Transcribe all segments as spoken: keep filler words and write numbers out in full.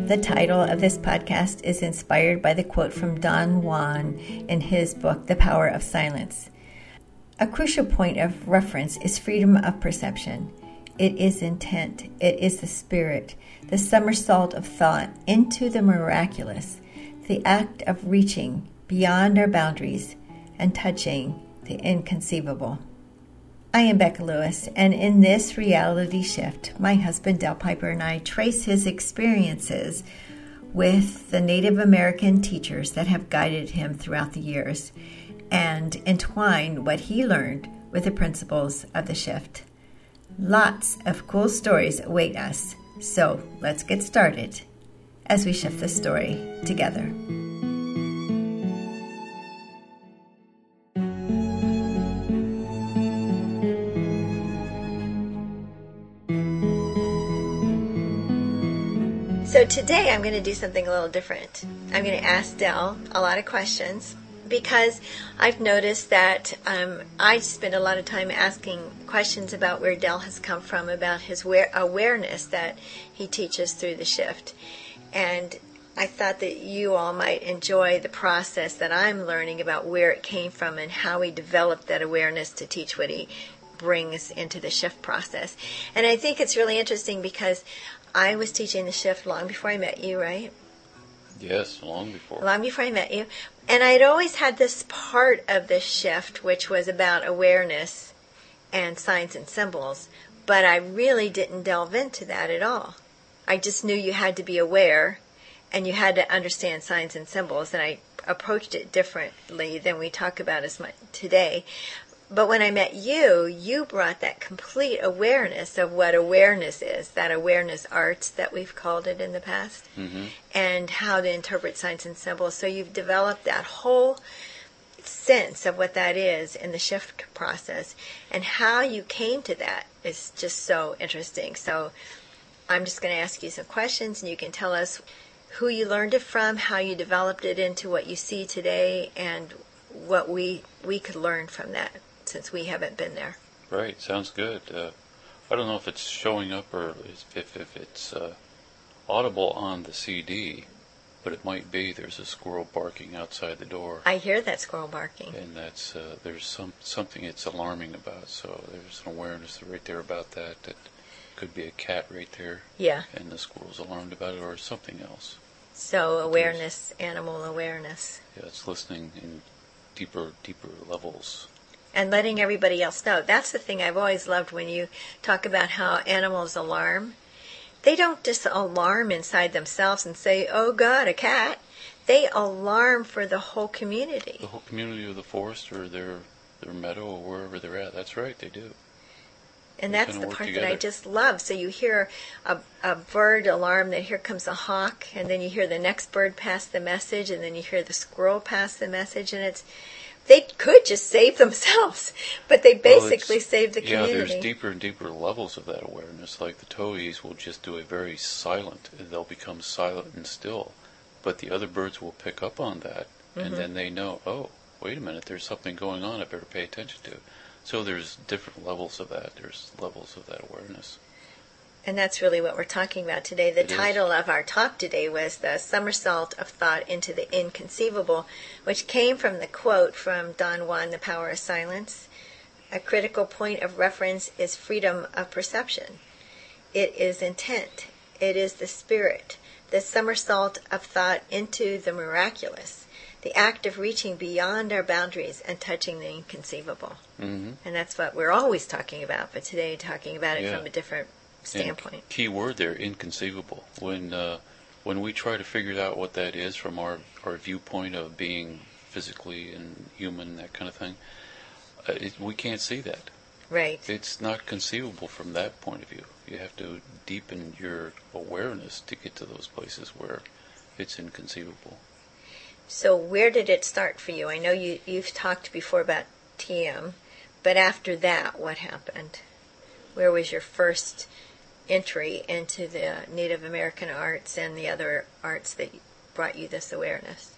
The title of this podcast is inspired by the quote from Don Juan in his book, The Power of Silence. A crucial point of reference is freedom of perception. It is intent. It is the spirit, the somersault of thought into the miraculous, the act of reaching beyond our boundaries and touching the inconceivable. I am Becca Lewis, and in this reality shift, my husband Del Piper and I trace his experiences with the Native American teachers that have guided him throughout the years and entwine what he learned with the principles of the shift. Lots of cool stories await us, so let's get started as we shift the story together. So today I'm going to do something a little different. I'm going to ask Del a lot of questions because I've noticed that um, I spend a lot of time asking questions about where Del has come from, about his aware- awareness that he teaches through the shift. And I thought that you all might enjoy the process that I'm learning about where it came from and how he developed that awareness to teach what he brings into the shift process. And I think it's really interesting because I was teaching the shift long before I met you, right? Yes, long before. Long before I met you. And I'd always had this part of the shift, which was about awareness and signs and symbols, but I really didn't delve into that at all. I just knew you had to be aware and you had to understand signs and symbols, and I approached it differently than we talk about as much today. But when I met you, you brought that complete awareness of what awareness is, that awareness arts that we've called it in the past, mm-hmm. and how to interpret signs and symbols. So you've developed that whole sense of what that is in the shift process. And how you came to that is just so interesting. So I'm just going to ask you some questions, and you can tell us who you learned it from, how you developed it into what you see today, and what we we could learn from that, since we haven't been there. Right, sounds good. Uh, I don't know if it's showing up or if, if it's uh, audible on the C D, but it might be. There's a squirrel barking outside the door. I hear that squirrel barking. And that's uh, there's some something it's alarming about, so there's an awareness right there about that. That could be a cat right there. Yeah. And the squirrel's alarmed about it, or something else. So awareness, animal awareness. Yeah, it's listening in deeper, deeper levels. And letting everybody else know. That's the thing I've always loved when you talk about how animals alarm. They don't just alarm inside themselves and say, oh God, a cat. They alarm for the whole community. The whole community of the forest or their their meadow or wherever they're at. That's right, they do. And They that's kinda the work part together. that I just love. So you hear a, a bird alarm that here comes a hawk, and then you hear the next bird pass the message, and then you hear the squirrel pass the message, and it's they could just save themselves, but they basically well, save the community. Yeah, there's deeper and deeper levels of that awareness. Like the towhees will just do a very silent, they'll become silent and still, but the other birds will pick up on that, Mm-hmm. and then they know, oh, wait a minute, there's something going on I better pay attention to. So there's different levels of that. There's levels of that awareness. And that's really what we're talking about today. The It title is. of our talk today was The Somersault of Thought into the Inconceivable, which came from the quote from Don Juan, The Power of Silence. A critical point of reference is freedom of perception. It is intent. It is the spirit. The somersault of thought into the miraculous. The act of reaching beyond our boundaries and touching the inconceivable. Mm-hmm. And that's what we're always talking about, but today talking about it Yeah. from a different standpoint. And key word there, inconceivable. When uh, when we try to figure out what that is from our, our viewpoint of being physically and human, that kind of thing, uh, it, we can't see that. Right. It's not conceivable from that point of view. You have to deepen your awareness to get to those places where it's inconceivable. So where did it start for you? I know you, you've talked before about T M, but after that, what happened? Where was your first entry into the Native American arts and the other arts that brought you this awareness?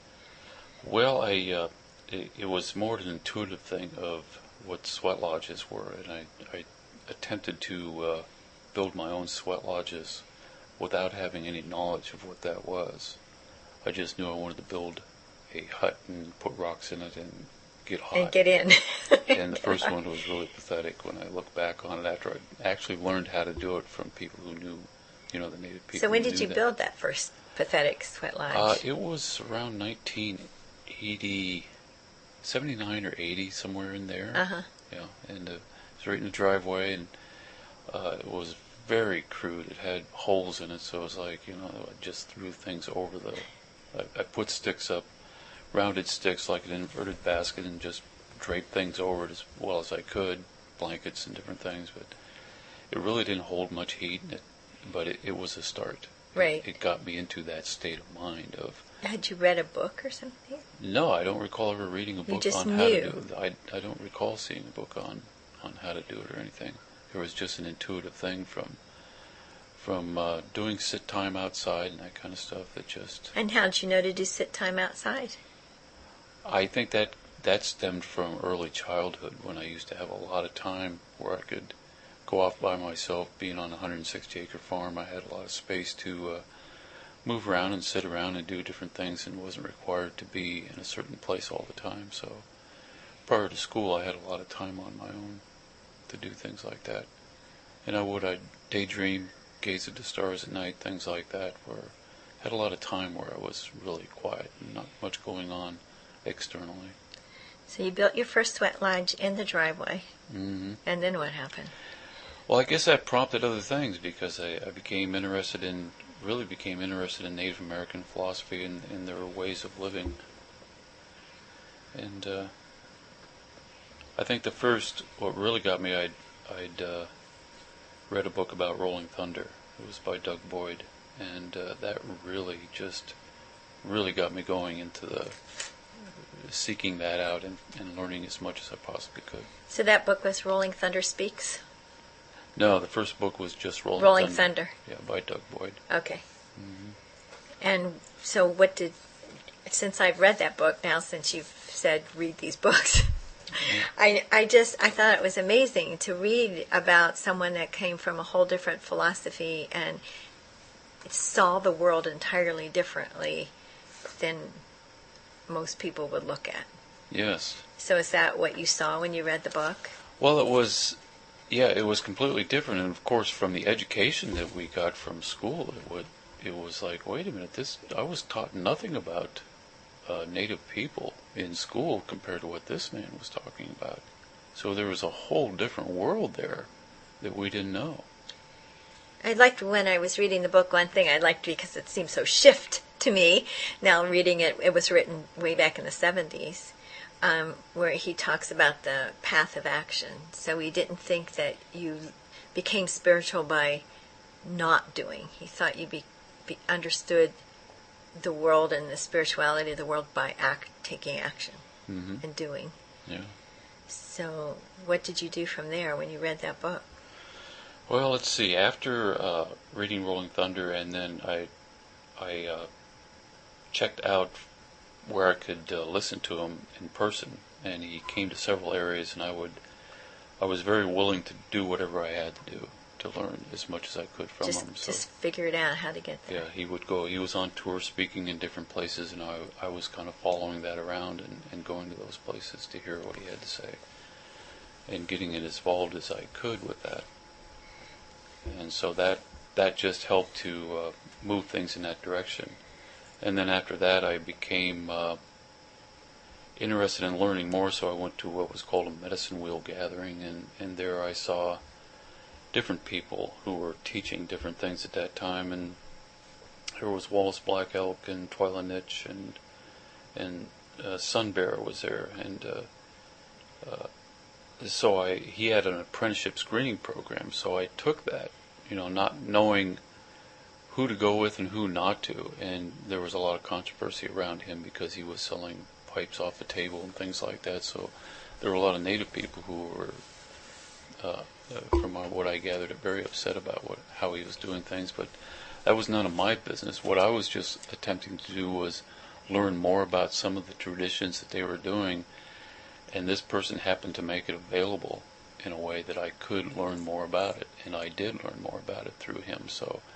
Well, I uh, it, it was more an intuitive thing of what sweat lodges were, and I, I attempted to uh, build my own sweat lodges without having any knowledge of what that was. I just knew I wanted to build a hut and put rocks in it and get hot. And get in. And the first one was really pathetic when I look back on it after I actually learned how to do it from people who knew, you know, the native people. So when who did knew you that. build that first pathetic sweat lodge? Uh, it was around nineteen eighty, seventy-nine or eighty, somewhere in there. Uh-huh. Yeah, and uh, it was right in the driveway, and uh, it was very crude. It had holes in it, so it was like, you know, I just threw things over the... I, I put sticks up, rounded sticks like an inverted basket, and just draped things over it as well as I could, blankets and different things, but it really didn't hold much heat, it, but it, it was a start. Right. It, it got me into that state of mind of... Had you read a book or something? No, I don't recall ever reading a book just on how to knew. do it. I, I don't recall seeing a book on, on how to do it or anything. There was just an intuitive thing from from uh, doing sit time outside and that kind of stuff that just... And how did you know to do sit time outside? I think that that stemmed from early childhood when I used to have a lot of time where I could go off by myself. Being on a one hundred sixty acre farm, I had a lot of space to uh, move around and sit around and do different things and wasn't required to be in a certain place all the time. So prior to school, I had a lot of time on my own to do things like that. And I would, I'd daydream, gaze at the stars at night, things like that, where I had a lot of time where I was really quiet and not much going on externally. So you built your first sweat lodge in the driveway, Mm-hmm. and then what happened? Well, I guess that prompted other things because I, I became interested in, really became interested in Native American philosophy and, and their ways of living. And uh, I think the first, what really got me, I'd, I'd uh, read a book about Rolling Thunder. It was by Doug Boyd, and uh, that really just, really got me going into the seeking that out and, and learning as much as I possibly could. So that book was Rolling Thunder Speaks? No, the first book was just Rolling, Rolling Thunder. Thunder. Yeah, by Doug Boyd. Okay. Mm-hmm. And so what did, since I've read that book now, since you've said read these books, I, I just, I thought it was amazing to read about someone that came from a whole different philosophy and saw the world entirely differently than most people would look at. Yes. So is that what you saw when you read the book? Well, it was, yeah, it was completely different. And of course, from the education that we got from school, it would, it was like, wait a minute, this, I was taught nothing about uh, Native people in school compared to what this man was talking about. So there was a whole different world there that we didn't know. I liked when I was reading the book, one thing I liked because it seemed so shift to me. Now reading it, it was written way back in the seventies, um, where he talks about the path of action. So he didn't think that you became spiritual by not doing. He thought you be, be understood the world and the spirituality of the world by act, taking action Mm-hmm. and doing. Yeah. So what did you do from there when you read that book? Well, let's see. After uh, reading Rolling Thunder, and then I, I uh, checked out where I could uh, listen to him in person, and he came to several areas, and I would, I was very willing to do whatever I had to do to learn as much as I could from Just, him. So, just figure it out how to get there. yeah, he would go. He was on tour speaking in different places, and I, I was kind of following that around and, and going to those places to hear what he had to say, and getting as involved as I could with that. And so that that just helped to uh, move things in that direction. And then after that, I became uh, interested in learning more, so I went to what was called a medicine wheel gathering, and, and there I saw different people who were teaching different things at that time. And there was Wallace Black Elk and Twyla Nitch, and and uh, Sun Bear was there, and uh, uh, so I he had an apprenticeship screening program, so I took that, you know, not knowing who to go with and who not to, and there was a lot of controversy around him because he was selling pipes off the table and things like that, so there were a lot of Native people who were, uh, uh, from what I gathered, very upset about what how he was doing things, but that was none of my business. What I was just attempting to do was learn more about some of the traditions that they were doing, and this person happened to make it available in a way that I could learn more about it, and I did learn more about it through him. So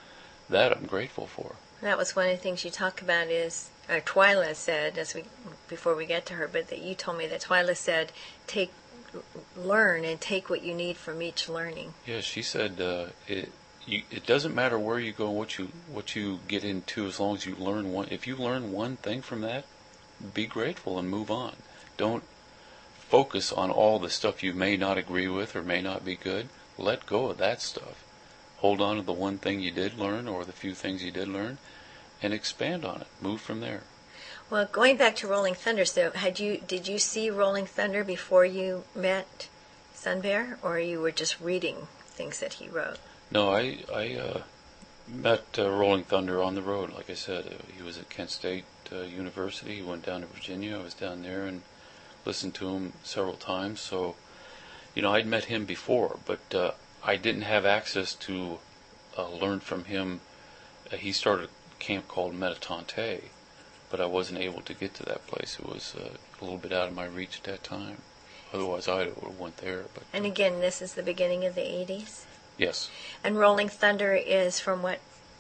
that I'm grateful for. That was one of the things you talk about is, or Twyla said, as we before we get to her, but that you told me that Twyla said, take, learn and take what you need from each learning. Yeah, she said uh, it. You, it doesn't matter where you go, what you what you get into, as long as you learn one. If you learn one thing from that, be grateful and move on. Don't focus on all the stuff you may not agree with or may not be good. Let go of that stuff. Hold on to the one thing you did learn or the few things you did learn, and expand on it. Move from there. Well, going back to Rolling Thunder, so had you did you see Rolling Thunder before you met Sun Bear, or you were just reading things that he wrote? No, I I uh, met uh, Rolling Thunder on the road. Like I said, uh, he was at Kent State uh, University. He went down to Virginia. I was down there and listened to him several times. So, you know, I'd met him before, but uh, I didn't have access to uh, learn from him. Uh, he started a camp called Metatante, but I wasn't able to get to that place. It was uh, a little bit out of my reach at that time. Otherwise, I would have went there. But and again, this is the beginning of the eighties? Yes. And Rolling Thunder is from what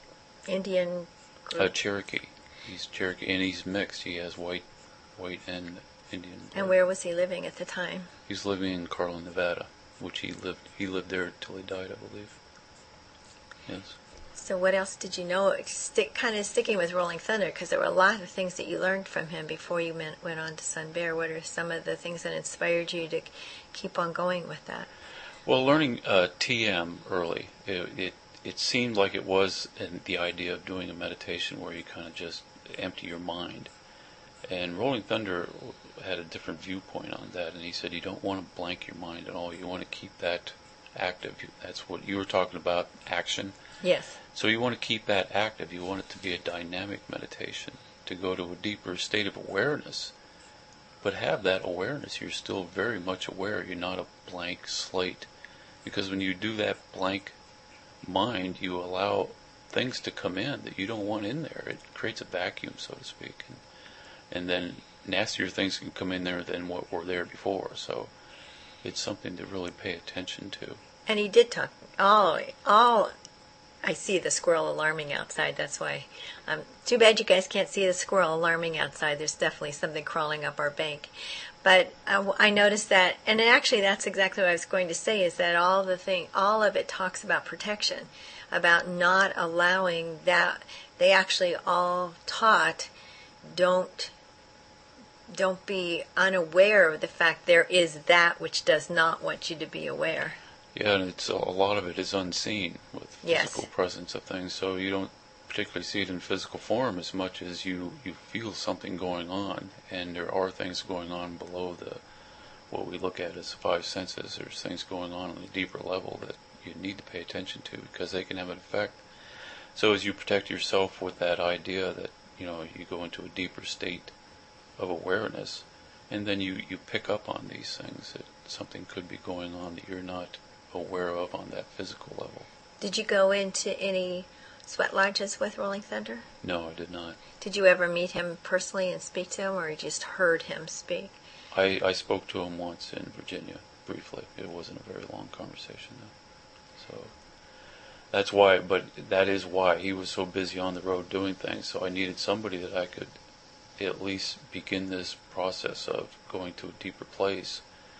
Indian group? Uh, Cherokee. He's Cherokee, and he's mixed. He has white, white and Indian blood. And where was he living at the time? He's living in Carlin, Nevada, which he lived. He lived there until he died, I believe. Yes. So what else did you know? Stick, kind of sticking with Rolling Thunder, because there were a lot of things that you learned from him before you went, went on to Sun Bear. What are some of the things that inspired you to keep on going with that? Well, learning uh, T M early, it, it it seemed like it was in the idea of doing a meditation where you kind of just empty your mind. And Rolling Thunder had a different viewpoint on that, and he said you don't want to blank your mind at all. You want to keep that active. That's what you were talking about, action. Yes. So you want to keep that active. You want it to be a dynamic meditation, to go to a deeper state of awareness. But have that awareness. You're still very much aware. You're not a blank slate. Because when you do that blank mind, you allow things to come in that you don't want in there. It creates a vacuum, so to speak. And, and then nastier things can come in there than what were there before. So it's something to really pay attention to. And he did talk, all, all, I see the squirrel alarming outside, that's why. Um, too bad you guys can't see the squirrel alarming outside. There's definitely something crawling up our bank. But uh, I noticed that, and actually that's exactly what I was going to say, is that all the thing, all of it talks about protection, about not allowing that. They actually all taught, don't, don't be unaware of the fact there is that which does not want you to be aware. Yeah, and it's a lot of it is unseen with physical Yes. presence of things, so you don't particularly see it in physical form as much as you, you feel something going on, and there are things going on below the what we look at as five senses. There's things going on on a deeper level that you need to pay attention to because they can have an effect. So as you protect yourself with that idea that, you know, you go into a deeper state of awareness, and then you, you pick up on these things, that something could be going on that you're not aware of on that physical level. Did you go into any sweat lodges with Rolling Thunder? No, I did not. Did you ever meet him personally and speak to him, or you just heard him speak? I, I spoke to him once in Virginia, briefly. It wasn't a very long conversation, though. So that's why, but that is why he was so busy on the road doing things. So I needed somebody that I could at least begin this process of going to a deeper place.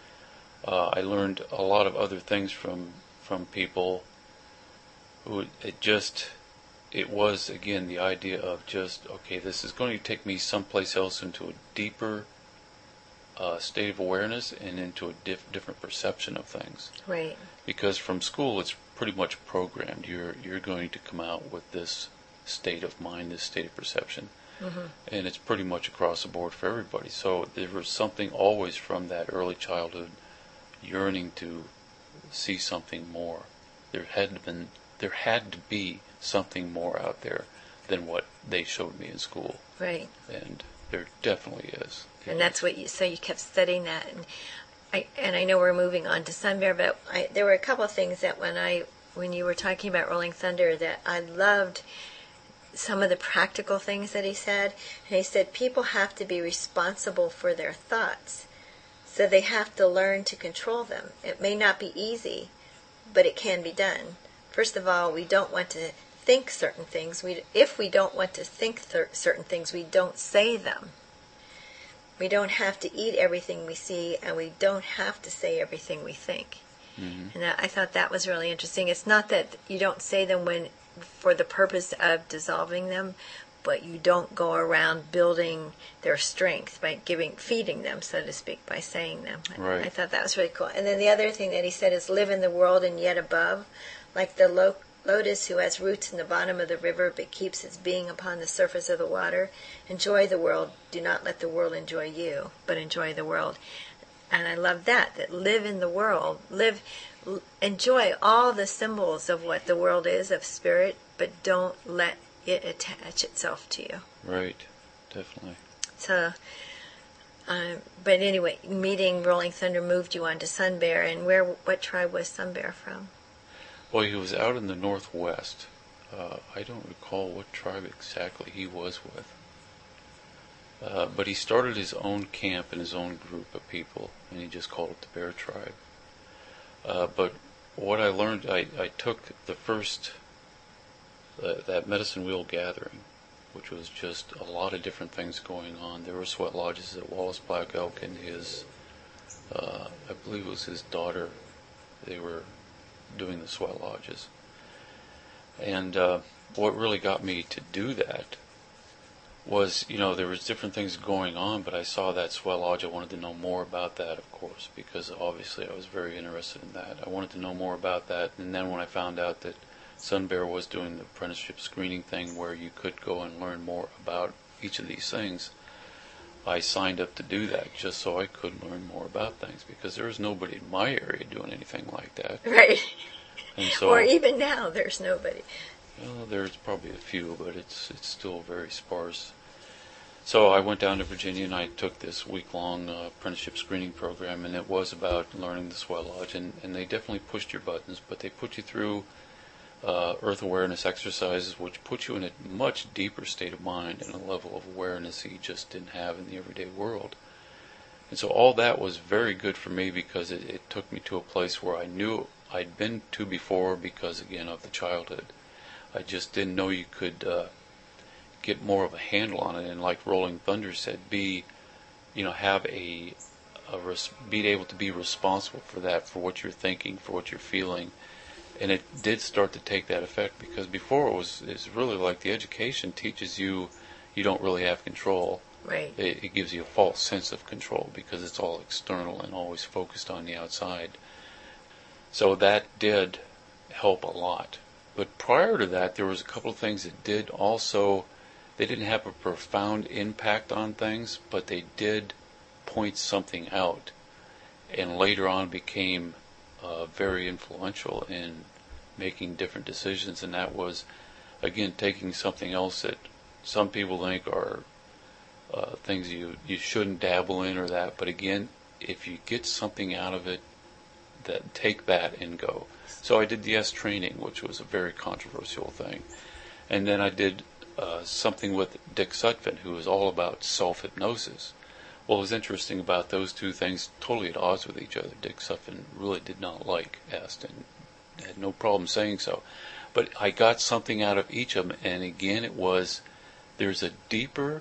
Uh, I learned a lot of other things from from people who it just, it was, again, the idea of just, okay, this is going to take me someplace else into a deeper uh, state of awareness and into a diff- different perception of things. Right. Because from school, it's pretty much programmed. You're you're going to come out with this state of mind, this state of perception. Mm-hmm. And it's pretty much across the board for everybody. So there was something always from that early childhood yearning to see something more. There had been, there had to be something more out there than what they showed me in school. Right. And there definitely is. And that's what you, so you kept studying that. And I, and I know we're moving on to Sun Bear, but I, there were a couple of things that when I, when you were talking about Rolling Thunder, that I loved some of the practical things that he said. And he said people have to be responsible for their thoughts. So they have to learn to control them. It may not be easy, but it can be done. First of all, we don't want to think certain things. We, if we don't want to think th- certain things, we don't say them. We don't have to eat everything we see, and we don't have to say everything we think. Mm-hmm. And I, I thought that was really interesting. It's not that you don't say them when for the purpose of dissolving them, but you don't go around building their strength by giving, feeding them, so to speak, by saying them. Right. I thought that was really cool. And then the other thing that he said is live in the world and yet above, like the lo- lotus who has roots in the bottom of the river but keeps its being upon the surface of the water. Enjoy the world. Do not let the world enjoy you, but enjoy the world. And I love that, that live in the world, live, enjoy all the symbols of what the world is, of spirit, but don't let it attach itself to you. Right, definitely. So, um, but anyway, meeting Rolling Thunder moved you on to Sun Bear, and where? What tribe was Sun Bear from? Well, he was out in the Northwest. Uh, I don't recall what tribe exactly he was with. Uh, but he started his own camp and his own group of people, and he just called it the Bear Tribe. Uh, but what I learned, I, I took the first, uh, that medicine wheel gathering, which was just a lot of different things going on. There were sweat lodges at Wallace Black Elk and his, uh, I believe it was his daughter, they were doing the sweat lodges. And uh, what really got me to do that was, you know, there was different things going on, but I saw that sweat lodge. I wanted to know more about that, of course, because obviously I was very interested in that. I wanted to know more about that, and then when I found out that Sun Bear was doing the apprenticeship screening thing where you could go and learn more about each of these things, I signed up to do that just so I could learn more about things, because there was nobody in my area doing anything like that. Right. And so, or even now, there's nobody. Well, there's probably a few, but it's it's still very sparse. So I went down to Virginia and I took this week-long uh, apprenticeship screening program, and it was about learning the sweat lodge, and, and they definitely pushed your buttons, but they put you through uh, earth awareness exercises, which put you in a much deeper state of mind and a level of awareness that you just didn't have in the everyday world. And so all that was very good for me, because it, it took me to a place where I knew I'd been to before, because, again, of the childhood. I just didn't know you could uh, get more of a handle on it, and like Rolling Thunder said, be, you know, have a, a res- be able to be responsible for that, for what you're thinking, for what you're feeling, and it did start to take that effect, because before it was it's really like the education teaches you you don't really have control. Right. It, it gives you a false sense of control because it's all external and always focused on the outside. So that did help a lot. But prior to that, there was a couple of things that did also, they didn't have a profound impact on things, but they did point something out, and later on became uh, very influential in making different decisions. And that was, again, taking something else that some people think are uh, things you, you shouldn't dabble in or that, but again, if you get something out of it, that take that and go. So I did the S training, which was a very controversial thing. And then I did uh, something with Dick Sutphin, who was all about self-hypnosis. What was interesting about those two things, totally at odds with each other. Dick Sutphin really did not like S and had no problem saying so. But I got something out of each of them, and again it was, there's a deeper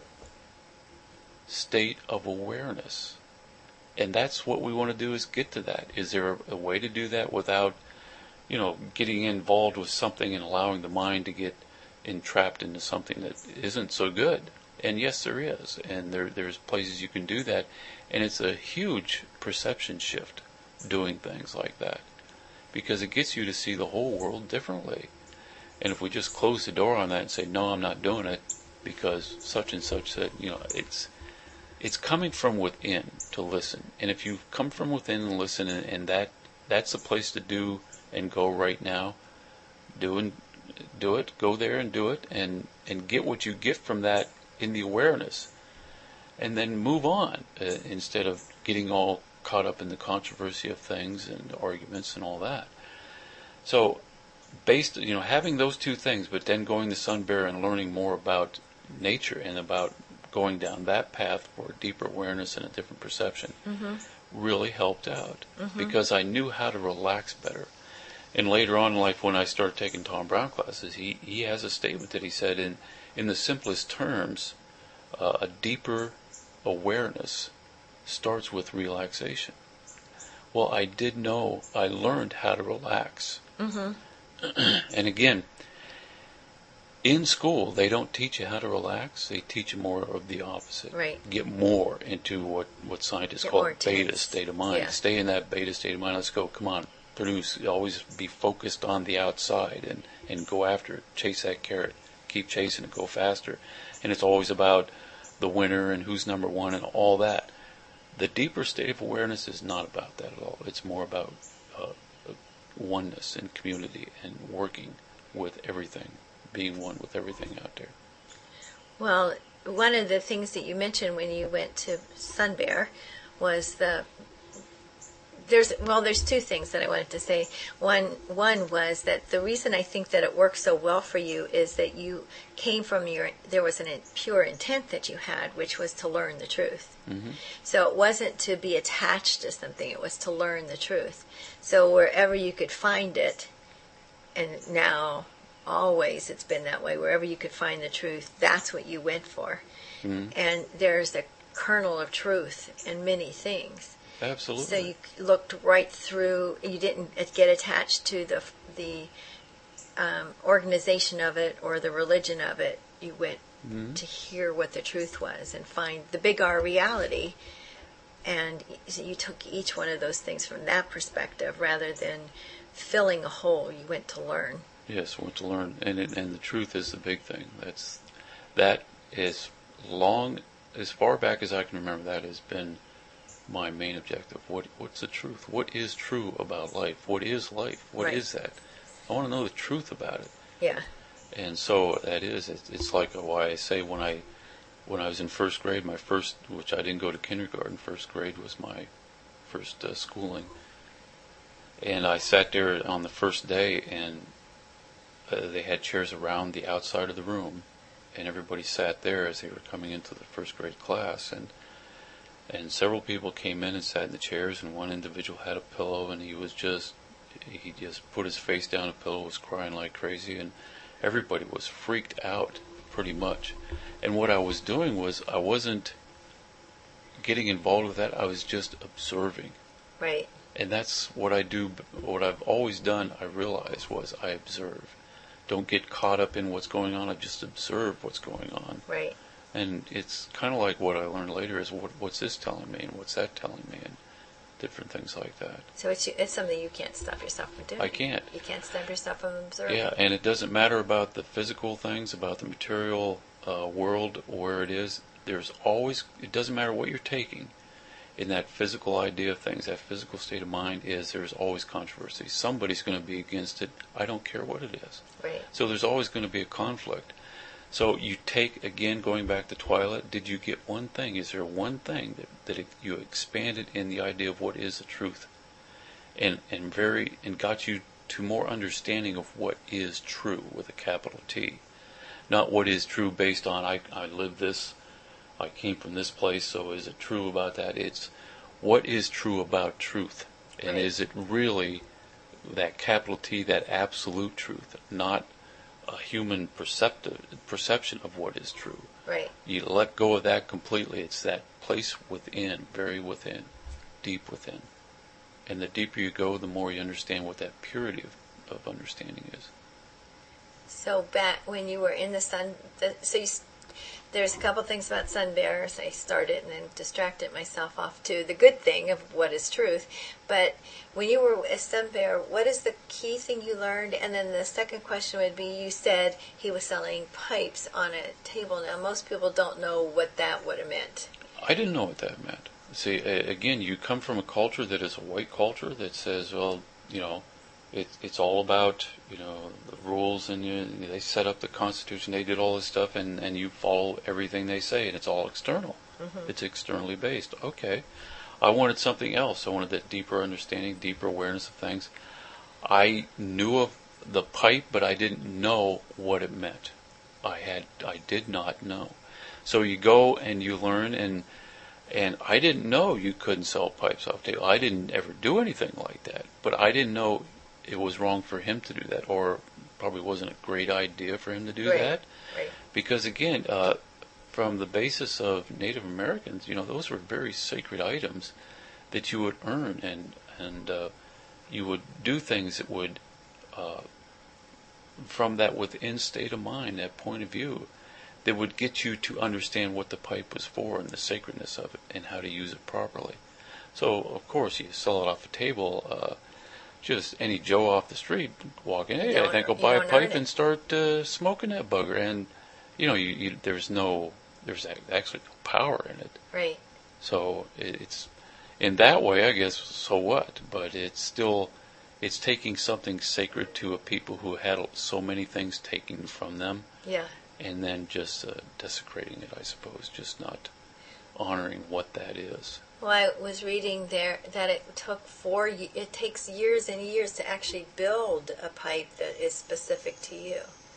state of awareness. And that's what we want to do, is get to that. Is there a, a way to do that without, you know, getting involved with something and allowing the mind to get entrapped into something that isn't so good? And yes, there is. And there there's places you can do that. And it's a huge perception shift doing things like that, because it gets you to see the whole world differently. And if we just close the door on that and say, no, I'm not doing it because such and such said, you know, it's it's coming from within to listen. And if you come from within and listen, and, and that that's the place to do and go right now, do and do it, go there and do it, and, and get what you get from that in the awareness. And then move on, uh, instead of getting all caught up in the controversy of things and arguments and all that. So, based, you know, having those two things, but then going to Sun Bear and learning more about nature and about going down that path for deeper awareness and a different perception, mm-hmm. really helped out, mm-hmm. because I knew how to relax better. And later on in life, when I started taking Tom Brown classes, he, he has a statement that he said in, in the simplest terms, uh, a deeper awareness starts with relaxation. Well, I did know, I learned how to relax. Mm-hmm. And again, in school, they don't teach you how to relax. They teach you more of the opposite. Right. Get more into what, what scientists Get call more beta tense. state of mind. Yeah. Stay in that beta state of mind. Let's go. Come on. Produce. Always be focused on the outside and, and go after it. Chase that carrot. Keep chasing it. Go faster. And it's always about the winner and who's number one and all that. The deeper state of awareness is not about that at all. It's more about uh, oneness and community and working with everything, being one with everything out there. Well, one of the things that you mentioned when you went to Sun Bear was the there's well there's two things that I wanted to say. One one was that the reason I think that it worked so well for you is that you came from your there was an pure intent that you had, which was to learn the truth. Mm-hmm. So it wasn't to be attached to something, it was to learn the truth. So wherever you could find it, and now always it's been that way, wherever you could find the truth, that's what you went for. Mm-hmm. And there's a kernel of truth in many things. Absolutely. So you looked right through. You didn't get attached to the the um, organization of it or the religion of it. You went mm-hmm. to hear what the truth was and find the big R reality. And you took each one of those things from that perspective rather than filling a hole. You went to learn. Yes, went to learn, and it, and the truth is the big thing. That's that is long as far back as I can remember. That has been my main objective. What what's the truth? What is true about life? What is life? What right. is that? I want to know the truth about it. Yeah. And so that is. It, it's like why I say when I when I was in first grade, my first, which I didn't go to kindergarten. First grade was my first uh, schooling, and I sat there on the first day, and uh, they had chairs around the outside of the room, and everybody sat there as they were coming into the first grade class, and. And several people came in and sat in the chairs, and one individual had a pillow, and he was just, he just put his face down on a pillow, was crying like crazy, and everybody was freaked out, pretty much. And what I was doing was, I wasn't getting involved with that, I was just observing. Right. And that's what I do, what I've always done, I realized, was I observe. Don't get caught up in what's going on, I just observe what's going on. Right. And it's kind of like what I learned later is what, what's this telling me and what's that telling me and different things like that. So it's it's something you can't stop yourself from doing. I can't. You can't stop yourself from observing. Yeah, and it doesn't matter about the physical things, about the material uh, world, where it is. There's always, it doesn't matter what you're taking in that physical idea of things, that physical state of mind is, there's always controversy. Somebody's going to be against it. I don't care what it is. Right. So there's always going to be a conflict. So you take, again, going back to Twilight, did you get one thing? Is there one thing that, that it, you expanded in the idea of what is the truth? And and very and got you to more understanding of what is true with a capital T. Not what is true based on, I, I live this, I came from this place, so is it true about that? It's what is true about truth? And right. is it really that capital T, that absolute truth, not a human perceptive perception of what is true. Right. You let go of that completely. It's that place within, very within, deep within. And the deeper you go, the more you understand what that purity of, of understanding is. So back when you were in the sun, the, so you, there's a couple things about Sun Bears. I started and then distracted myself off to the good thing of what is truth. But when you were a Sun Bear, what is the key thing you learned? And then the second question would be, you said he was selling pipes on a table. Now, most people don't know what that would have meant. I didn't know what that meant. See, again, you come from a culture that is a white culture that says, well, you know, it, it's all about, you know, the rules, and you, they set up the Constitution, they did all this stuff, and, and you follow everything they say, and it's all external. Mm-hmm. It's externally based. Okay. I wanted something else. I wanted that deeper understanding, deeper awareness of things. I knew of the pipe, but I didn't know what it meant. I had, I did not know. So you go and you learn, and and I didn't know you couldn't sell pipes off table. I didn't ever do anything like that. But I didn't know it was wrong for him to do that, or probably wasn't a great idea for him to do right. that. Right. Because again, uh, from the basis of Native Americans, you know, those were very sacred items that you would earn, and and uh, you would do things that would, uh, from that within state of mind, that point of view, that would get you to understand what the pipe was for and the sacredness of it and how to use it properly. So, of course, you sell it off the table. Uh, just any Joe off the street walking, hey, I think I'll buy a pipe and start uh, smoking that bugger. And, you know, you, you, there's no, there's actually no power in it. Right. So it, it's, in that way, I guess, so what? But it's still, it's taking something sacred to a people who had so many things taken from them. Yeah. And then just uh, desecrating it, I suppose, just not honoring what that is. Well, I was reading there that it took four, it takes years and years to actually build a pipe that is specific to you.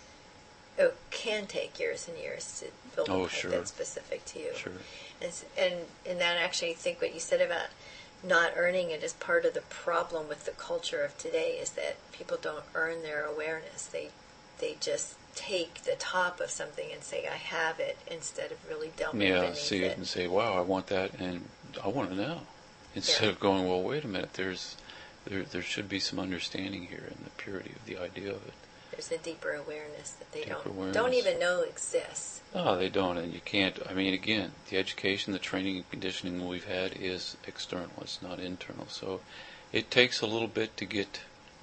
It can take years and years to build oh, a pipe sure. that's specific to you. Sure. And, and, and that actually, I think what you said about not earning it is part of the problem with the culture of today, is that people don't earn their awareness. They, they just take the top of something and say, I have it, instead of really delving yeah, beneath see it, it and say, wow, I want that, and I want it now. Instead yeah. of going, well, wait a minute, there's there there should be some understanding here and the purity of the idea of it. There's a deeper awareness that they deeper don't awareness. don't even know exists. No, they don't, and you can't. I mean, again, the education, the training and conditioning we've had is external. It's not internal. So it takes a little bit to get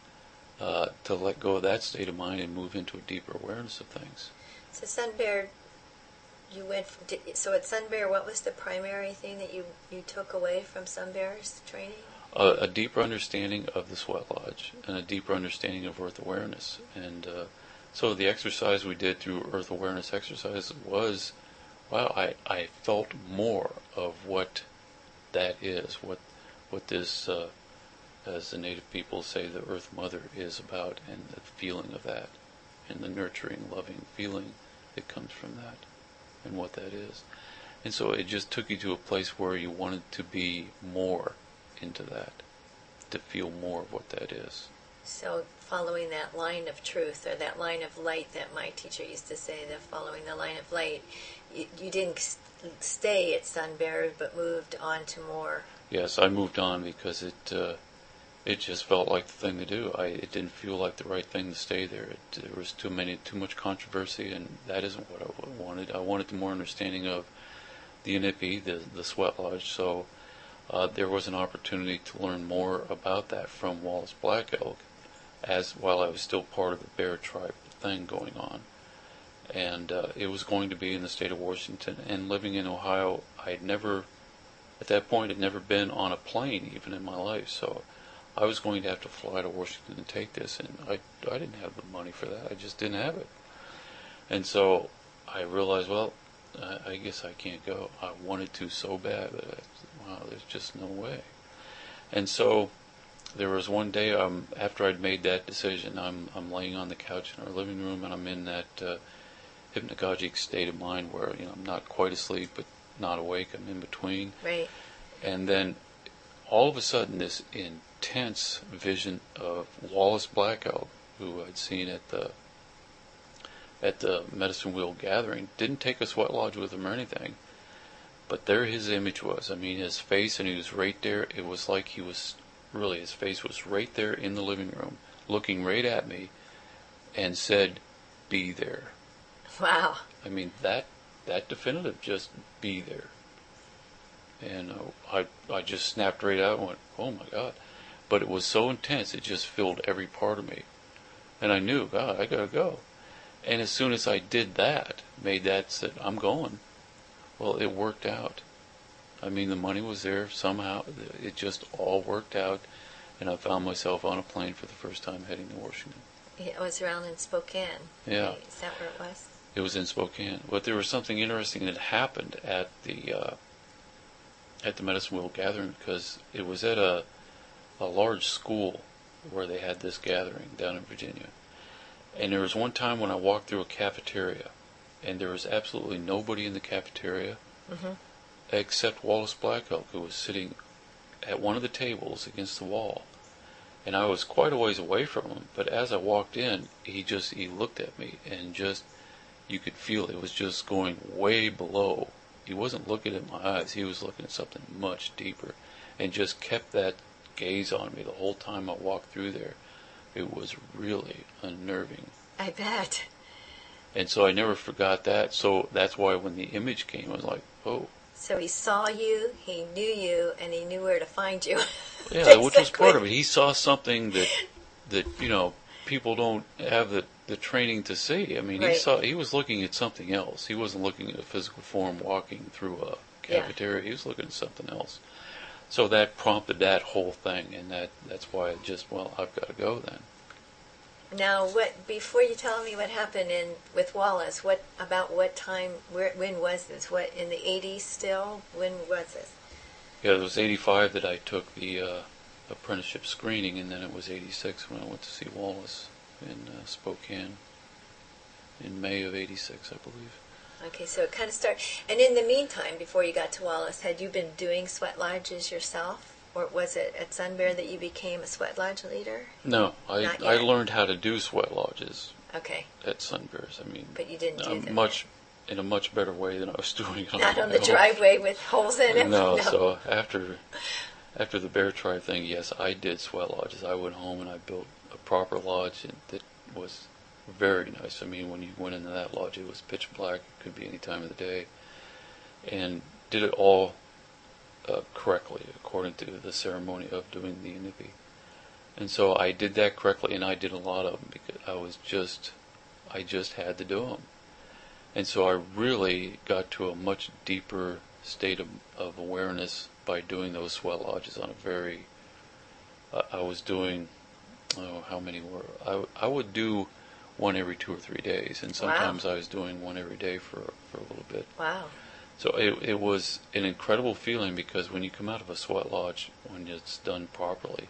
uh, to let go of that state of mind and move into a deeper awareness of things. So Sun Bear, you went. Did, so at Sun Bear, what was the primary thing that you you took away from Sun Bear's training? Uh, a deeper understanding of the Sweat Lodge and a deeper understanding of Earth awareness. And uh, so the exercise we did through Earth awareness exercise was, wow, I, I felt more of what that is, what what this, uh, as the Native people say, the Earth Mother is about, and the feeling of that, and the nurturing, loving feeling that comes from that, and what that is. And so it just took you to a place where you wanted to be more into that, to feel more of what that is. So following that line of truth, or that line of light that my teacher used to say, that following the line of light, you, you didn't st- stay at Sun Bear, but moved on to more. Yes, I moved on because it uh, it just felt like the thing to do. I it didn't feel like the right thing to stay there. It, there was too many, too much controversy, and that isn't what I wanted. I wanted more understanding of the Inipi, the the Sweat Lodge. So uh, there was an opportunity to learn more about that from Wallace Black Elk, as while I was still part of the Bear Tribe thing going on. And uh, it was going to be in the state of Washington. And living in Ohio, I had never, at that point, had never been on a plane even in my life. So I was going to have to fly to Washington and take this, and I, I didn't have the money for that. I just didn't have it. And so I realized, well, I, I guess I can't go. I wanted to so bad, but I, wow, there's just no way. And so there was one day um, after I'd made that decision, I'm I'm laying on the couch in our living room, and I'm in that uh, hypnagogic state of mind where, you know, I'm not quite asleep but not awake. I'm in between. Right. And then all of a sudden, this intense vision of Wallace Black Elk, who I'd seen at the at the Medicine Wheel gathering, didn't take a Sweat Lodge with him or anything, but there his image was. I mean, his face, and he was right there. It was like he was, really, his face was right there in the living room, looking right at me, and said, "Be there." Wow. I mean, that that definitive, just be there. And uh, I I just snapped right out and went, oh my God. But it was so intense, it just filled every part of me. And I knew, God, I gotta go. And as soon as I did that, made that, said, I'm going, well, it worked out. I mean, the money was there somehow. It just all worked out. And I found myself on a plane for the first time heading to Washington. It was around in Spokane. Yeah. Right? Is that where it was? It was in Spokane. But there was something interesting that happened at the uh, at the Medicine Wheel gathering, because it was at a a large school where they had this gathering down in Virginia. And there was one time when I walked through a cafeteria, and there was absolutely nobody in the cafeteria mm-hmm. except Wallace Black Elk, who was sitting at one of the tables against the wall. and I was quite a ways away from him. But as I walked in, he just he looked at me, and just you could feel it was just going way below. He wasn't looking at my eyes; he was looking at something much deeper, and just kept that gaze on me the whole time I walked through there. It was really unnerving. I bet. And so I never forgot that. So that's why when the image came, I was like, oh. So he saw you, he knew you, and he knew where to find you. Yeah, which was part of it. He saw something that, that you know, people don't have the, the training to see. I mean, right. he saw he was looking at something else. He wasn't looking at a physical form walking through a cafeteria. Yeah. He was looking at something else. So that prompted that whole thing, and that, that's why I just, well, I've got to go then. Now, what before you tell me what happened in with Wallace, what about what time? Where when was this? What in the eighties still? When was this? Yeah, it was eighty-five that I took the uh, apprenticeship screening, and then it was eighty-six when I went to see Wallace in uh, Spokane in May of eighty-six, I believe. Okay, so it kind of started. And in the meantime, before you got to Wallace, had you been doing sweat lodges yourself? Or was it at Sun Bear that you became a sweat lodge leader? No, I I learned how to do sweat lodges. Okay. At Sun Bears, I mean. But you didn't do um, them much in a much better way than I was doing. Not on the driveway with holes in it. No, no. So after after the Bear Tribe thing, yes, I did sweat lodges. I went home and I built a proper lodge and that was very nice. I mean, when you went into that lodge, it was pitch black. It could be any time of the day, and did it all. Uh, correctly, according to the ceremony of doing the Inipi. And so I did that correctly, and I did a lot of them because I was just, I just had to do them. And so I really got to a much deeper state of, of awareness by doing those sweat lodges on a very, uh, I was doing, oh, how many were, I, I would do one every two or three days, and sometimes wow. I was doing one every day for, for a little bit. Wow. So it it was an incredible feeling because when you come out of a sweat lodge, when it's done properly,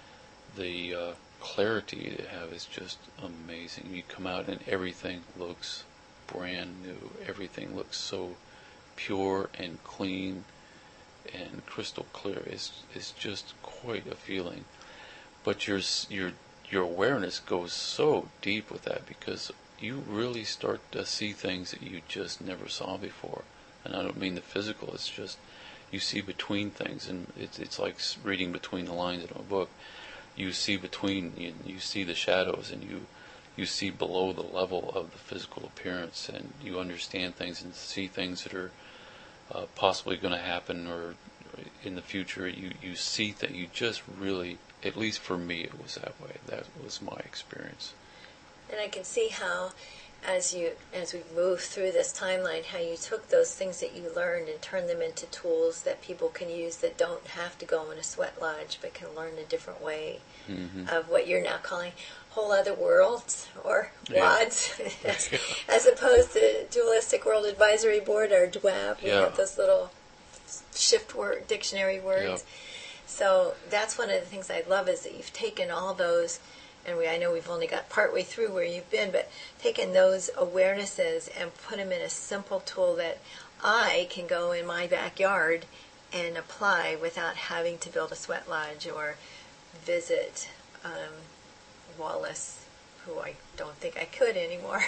the uh, clarity you have is just amazing. You come out and everything looks brand new. Everything looks so pure and clean and crystal clear. It's it's just quite a feeling. But your your your awareness goes so deep with that because you really start to see things that you just never saw before. And I don't mean the physical, it's just you see between things, and it's it's like reading between the lines in a book. You see between, you, you see the shadows, and you you see below the level of the physical appearance, and you understand things and see things that are uh, possibly going to happen or in the future. You, you see that you just really, at least for me, it was that way. That was my experience. And I can see how as you as we move through this timeline, how you took those things that you learned and turned them into tools that people can use that don't have to go in a sweat lodge but can learn a different way mm-hmm. of what you're now calling whole other worlds or yeah. WADs as, as opposed to Dualistic World Advisory Board or D W A B. We yeah. have those little shift word dictionary words. Yeah. So that's one of the things I love is that you've taken all those. And we, I know we've only got partway through where you've been, but taking those awarenesses and put them in a simple tool that I can go in my backyard and apply without having to build a sweat lodge or visit um, Wallace, who I don't think I could anymore.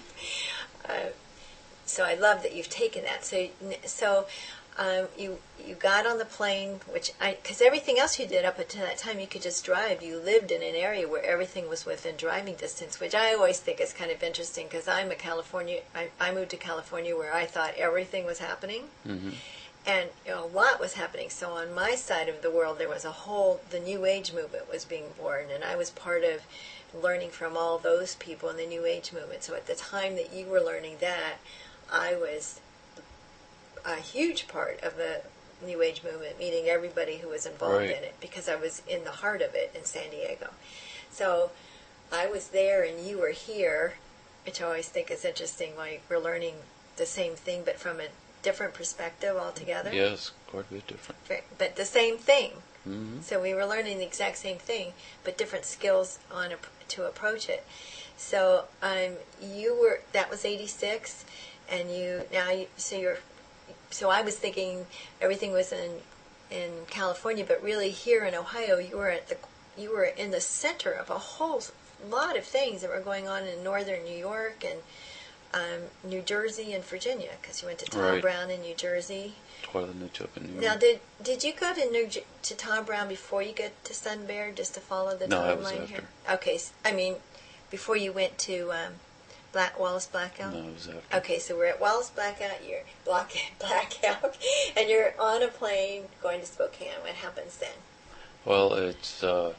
uh, so I love that you've taken that. So, so um, you you got on the plane, which I, because everything else you did up until that time, you could just drive. You lived in an area where everything was within driving distance, which I always think is kind of interesting because I'm a California, I, I moved to California where I thought everything was happening. Mm-hmm. And you know, a lot was happening. So on my side of the world, there was a whole, the New Age movement was being born, and I was part of learning from all those people in the New Age movement. So at the time that you were learning that, I was a huge part of the New Age movement, meeting everybody who was involved right. in it, because I was in the heart of it in San Diego. So I was there and you were here, which I always think is interesting, like we're learning the same thing but from a different perspective altogether. Yes, quite a bit different. But the same thing. Mm-hmm. So we were learning the exact same thing, but different skills on a, to approach it. So um, you were, that was eighty-six, and you, now, you, so you're, so I was thinking everything was in in California, but really here in Ohio, you were at the you were in the center of a whole lot of things that were going on in northern New York and um, New Jersey and Virginia, because you went to Tom Right. Brown in New Jersey. Twilight Niche up in New York. Now, did did you go to New Jer- to Tom Brown before you get to Sun Bear, just to follow the No, that was timeline after. here? Okay, s- I mean, before you went to um, Black Wallace Blackout. No, it was after. Okay, so we're at Wallace Blackout. You're Black Blackout, and you're on a plane going to Spokane. What happens then? Well, it's uh,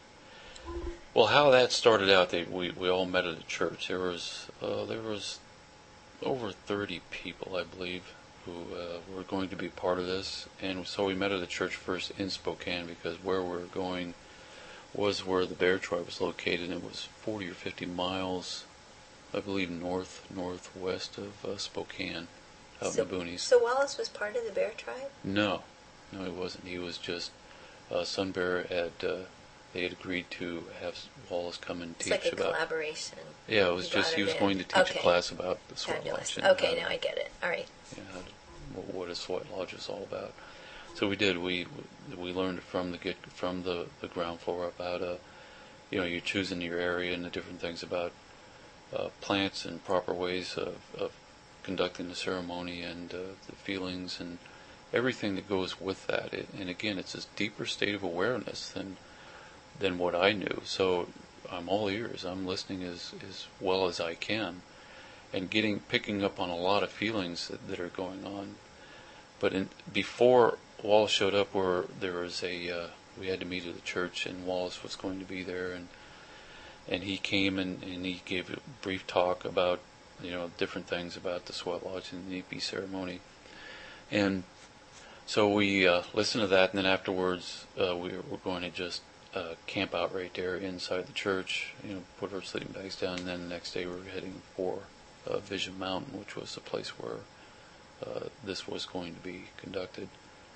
well how that started out. They, we we all met at a church. There was uh, there was over thirty people, I believe, who uh, were going to be part of this, and so we met at a church first in Spokane because where we were going was where the Bear Tribe was located. And it was forty or fifty miles, I believe, north northwest of uh, Spokane, out so, in the boonies. So Wallace was part of the Bear Tribe? No, no, he wasn't. He was just uh, Sun Bear had. Uh, they had agreed to have Wallace come and It's teach like a about. collaboration. Yeah, it was You just brought he him was in. going to teach Okay. a class about the sweat Fabulous. lodge. and Okay, how- now I get it. All right. you know, how to- what a sweat lodge is all about. So we did. We we learned from the get from the, the ground floor about uh, you know, you're choosing your area and the different things about uh, plants and proper ways of, of conducting the ceremony and uh, the feelings and everything that goes with that. It, and again, it's a deeper state of awareness than than what I knew. So I'm all ears. I'm listening as as well as I can, and getting picking up on a lot of feelings that, that are going on. But in, before Wallace showed up, where there was a uh, we had to meet at the church, and Wallace was going to be there, and and he came and, and he gave a brief talk about, you know, different things about the sweat lodge and the Nipi ceremony, and so we uh, listened to that, and then afterwards uh, we were, were going to just uh, camp out right there inside the church, you know, put our sleeping bags down, and then the next day we were heading for uh, Vision Mountain, which was the place where uh, this was going to be conducted.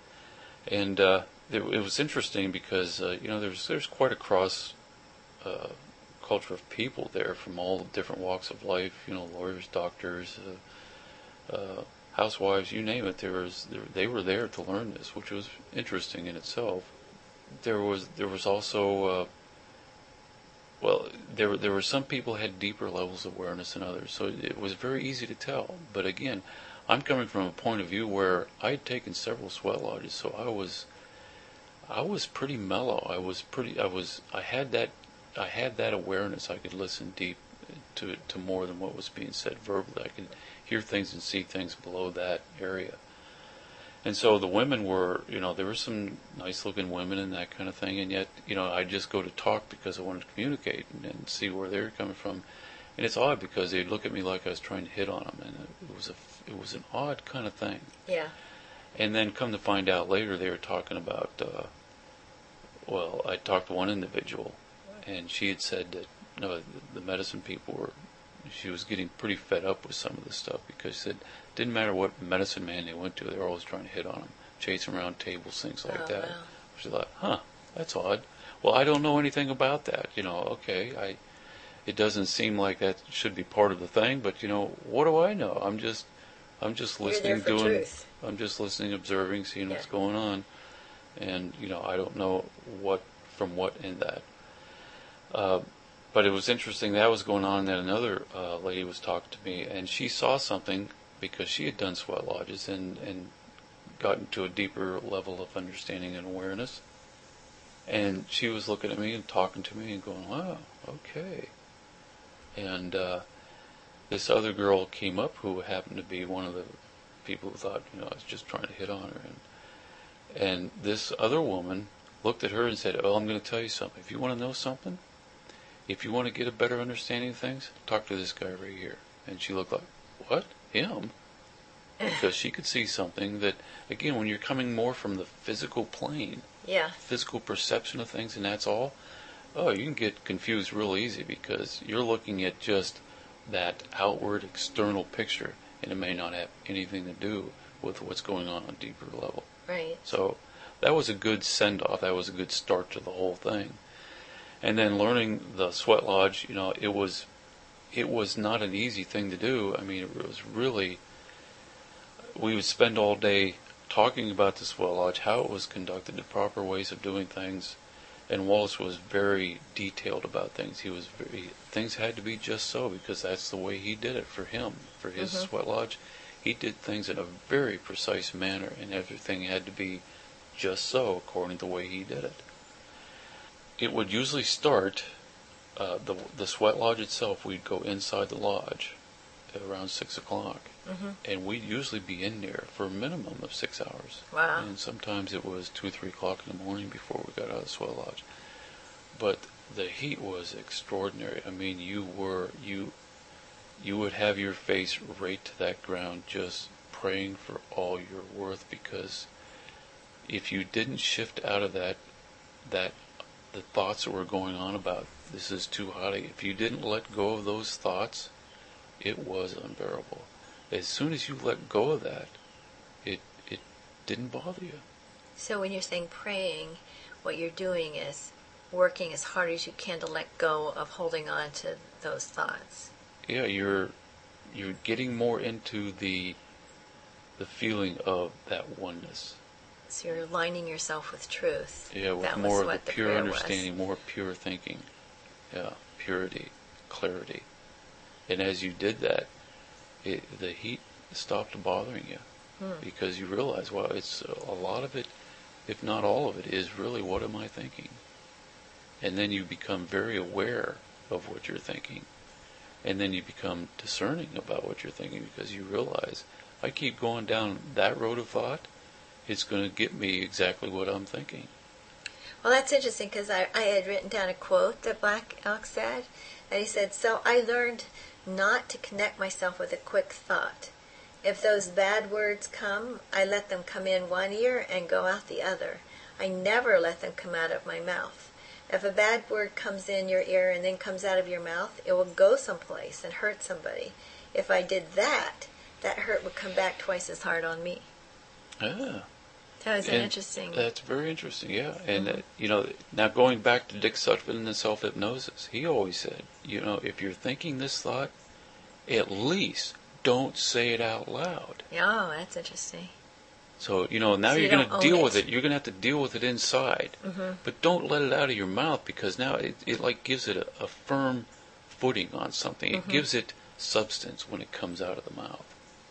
And uh, it, it was interesting because uh, you know there's there's quite a cross uh, culture of people there from all different walks of life. You know, lawyers, doctors, uh, uh, housewives, you name it. There was there, they were there to learn this, which was interesting in itself. There was there was also uh, well there there were some people who had deeper levels of awareness than others, so it was very easy to tell. But again, I'm coming from a point of view where I had taken several sweat lodges, so I was I was pretty mellow. I was pretty I was I had that I had that awareness. I could listen deep to to more than what was being said verbally. I could hear things and see things below that area. And so the women were, you know, there were some nice looking women and that kind of thing, and yet, you know, I'd just go to talk because I wanted to communicate and, and see where they were coming from. And it's odd because they'd look at me like I was trying to hit on them, and it was a, it was an odd kind of thing. Yeah. And then come to find out later, they were talking about, uh, well, I talked to one individual, and she had said that, no, the medicine people were, she was getting pretty fed up with some of this stuff because she said it didn't matter what medicine man they went to, they were always trying to hit on them, chasing around tables, things like Oh, that. wow. She thought, huh, that's odd. Well, I don't know anything about that. You know, okay, I, it doesn't seem like that should be part of the thing, but you know, what do I know? I'm just, I'm just You're listening, there for doing, truth. I'm just listening, observing, seeing what's Yeah. going on, and you know, I don't know what from what in that. Uh, but it was interesting that was going on. And then another uh, lady was talking to me, and she saw something because she had done sweat lodges and and gotten to a deeper level of understanding and awareness. And she was looking at me and talking to me and going, "Wow, okay." And uh, this other girl came up who happened to be one of the people who thought, you know, I was just trying to hit on her. And and this other woman looked at her and said, "Oh, I'm going to tell you something. If you want to know something, if you want to get a better understanding of things, talk to this guy right here." And she looked like, "What? Him?" Because she could see something that, again, when you're coming more from the physical plane, Yeah. physical perception of things, and that's all, oh, you can get confused real easy because you're looking at just that outward external picture, and it may not have anything to do with what's going on on a deeper level. Right. So that was a good send-off. That was a good start to the whole thing. And then learning the sweat lodge, you know, it was it was not an easy thing to do. I mean, it was really, we would spend all day talking about the sweat lodge, how it was conducted, the proper ways of doing things, And Wallace was very detailed about things. He was very, things had to be just so because that's the way he did it for him, for his mm-hmm. sweat lodge. He did things in a very precise manner, and everything had to be just so according to the way he did it. It would usually start, uh, the the sweat lodge itself, we'd go inside the lodge at around six o'clock. Mm-hmm. And we'd usually be in there for a minimum of six hours. Wow. And sometimes it was two or three o'clock in the morning before we got out of the sweat lodge. But the heat was extraordinary. I mean, you were, you, you would have your face right to that ground just praying for all your worth, because if you didn't shift out of that, that, the thoughts that were going on about this is too hot, if you didn't let go of those thoughts, it was unbearable. As soon as you let go of that, it it didn't bother you. So when you're saying praying, what you're doing is working as hard as you can to let go of holding on to those thoughts. Yeah, you're you're getting more into the the feeling of that oneness. So you're aligning yourself with truth. Yeah, with that more of the, the pure understanding, was. more pure thinking. Yeah, purity, clarity. And as you did that, it, the heat stopped bothering you, hmm. because you realize, well, it's a lot of it, if not all of it, is really what am I thinking? And then you become very aware of what you're thinking. And then you become discerning about what you're thinking, because you realize, I keep going down that road of thought, it's going to get me exactly what I'm thinking. Well, that's interesting, because I, I had written down a quote that Black Elk said, and he said, so I learned not to connect myself with a quick thought. If those bad words come, I let them come in one ear and go out the other. I never let them come out of my mouth. If a bad word comes in your ear and then comes out of your mouth, it will go someplace and hurt somebody. If I did that, that hurt would come back twice as hard on me. Ah. That was and interesting. That's very interesting, yeah. And, mm-hmm. uh, you know, now going back to Dick Sutphin and self-hypnosis, he always said, you know, if you're thinking this thought, at least don't say it out loud. Oh, that's interesting. So, you know, now so you're you going to deal it. with it. You're going to have to deal with it inside. Mm-hmm. But don't let it out of your mouth, because now it, it like gives it a, a firm footing on something. Mm-hmm. It gives it substance when it comes out of the mouth.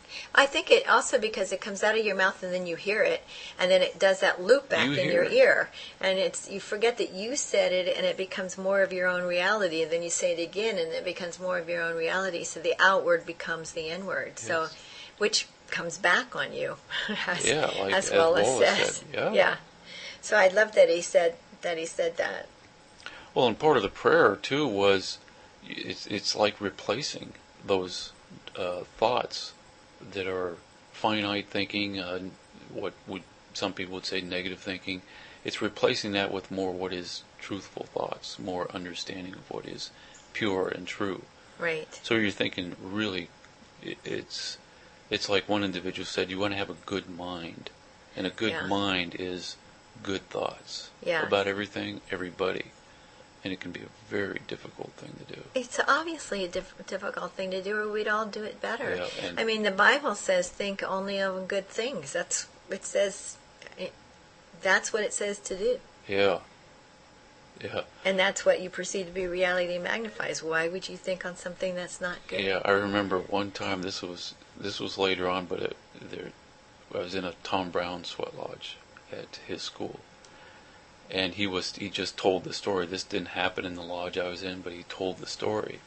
I think it also, because it comes out of your mouth and then you hear it, and then it does that loop back you in your it. ear, and it's you forget that you said it, and it becomes more of your own reality, and then you say it again, and it becomes more of your own reality. So the outward becomes the inward. Yes. So, which comes back on you, as, yeah, like, as well as, as says. said. Yeah. yeah. So I love that he said that he said that. Well, and part of the prayer too was it's it's like replacing those uh, thoughts that are finite thinking, uh, what would some people would say negative thinking. It's replacing that with more what is truthful thoughts, more understanding of what is pure and true. Right. So you're thinking really, it, it's it's like one individual said, you want to have a good mind, and a good yeah. mind is good thoughts yeah. about everything, everybody. And it can be a very difficult thing to do. It's obviously a diff- difficult thing to do, or we'd all do it better. Yeah, I mean, the Bible says, think only of good things. That's it says. It, that's what it says to do. Yeah. Yeah. And that's what you perceive to be reality magnifies. Why would you think on something that's not good? Yeah, I remember one time. This was this was later on, but it, there, I was in a Tom Brown sweat lodge at his school. And he was he just told the story. This didn't happen in the lodge I was in, but he told the story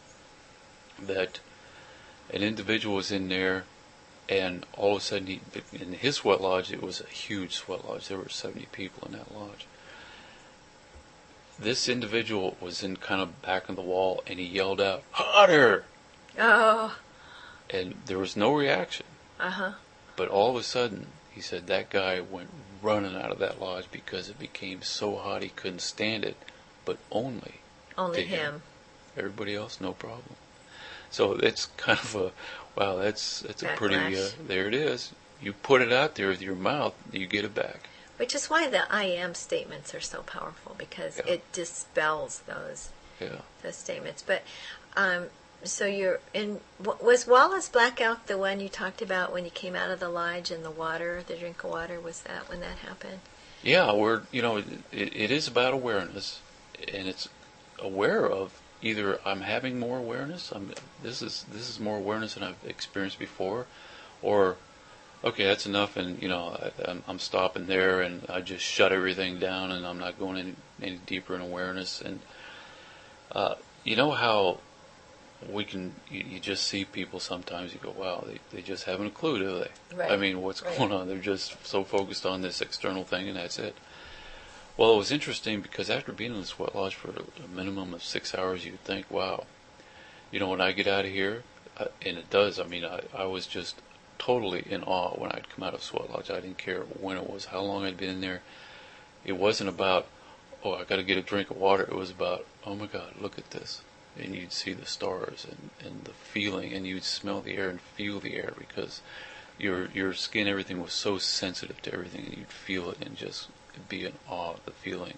that an individual was in there, and all of a sudden, he, in his sweat lodge, it was a huge sweat lodge. There were seventy people in that lodge. This individual was in kind of back of the wall, and he yelled out, "Hotter!" Oh. And there was no reaction. Uh-huh. But all of a sudden, he said that guy went running out of that lodge because it became so hot he couldn't stand it, but only only him. him. Everybody else, no problem. So it's kind of a wow. That's that's a pretty. Uh, there it is. You put it out there with your mouth, you get it back. Which is why the I am statements are so powerful, because yeah. it dispels those yeah. those statements. But um, so you're in. Was Wallace Black Elk the one you talked about when you came out of the lodge and the water, the drink of water? Was that when that happened? Yeah, we're, you know, it, it is about awareness, and it's aware of either I'm having more awareness, I'm, this is this is more awareness than I've experienced before, or okay, that's enough, and you know, I, I'm, I'm stopping there, and I just shut everything down, and I'm not going any, any deeper in awareness. And uh, you know how we can, you, you just see people sometimes, you go, wow, they, they just haven't a clue, do they? Right. I mean, what's Right. going on? They're just so focused on this external thing, and that's it. Well, it was interesting because after being in the sweat lodge for a minimum of six hours, you'd think, wow, you know, when I get out of here, uh, and it does, I mean, I, I was just totally in awe when I'd come out of sweat lodge. I didn't care when it was, how long I'd been in there. It wasn't about, oh, I got to get a drink of water. It was about, oh my God, look at this. And you'd see the stars and, and the feeling, and you'd smell the air and feel the air because your your skin, everything was so sensitive to everything, and you'd feel it and just be in awe of the feeling.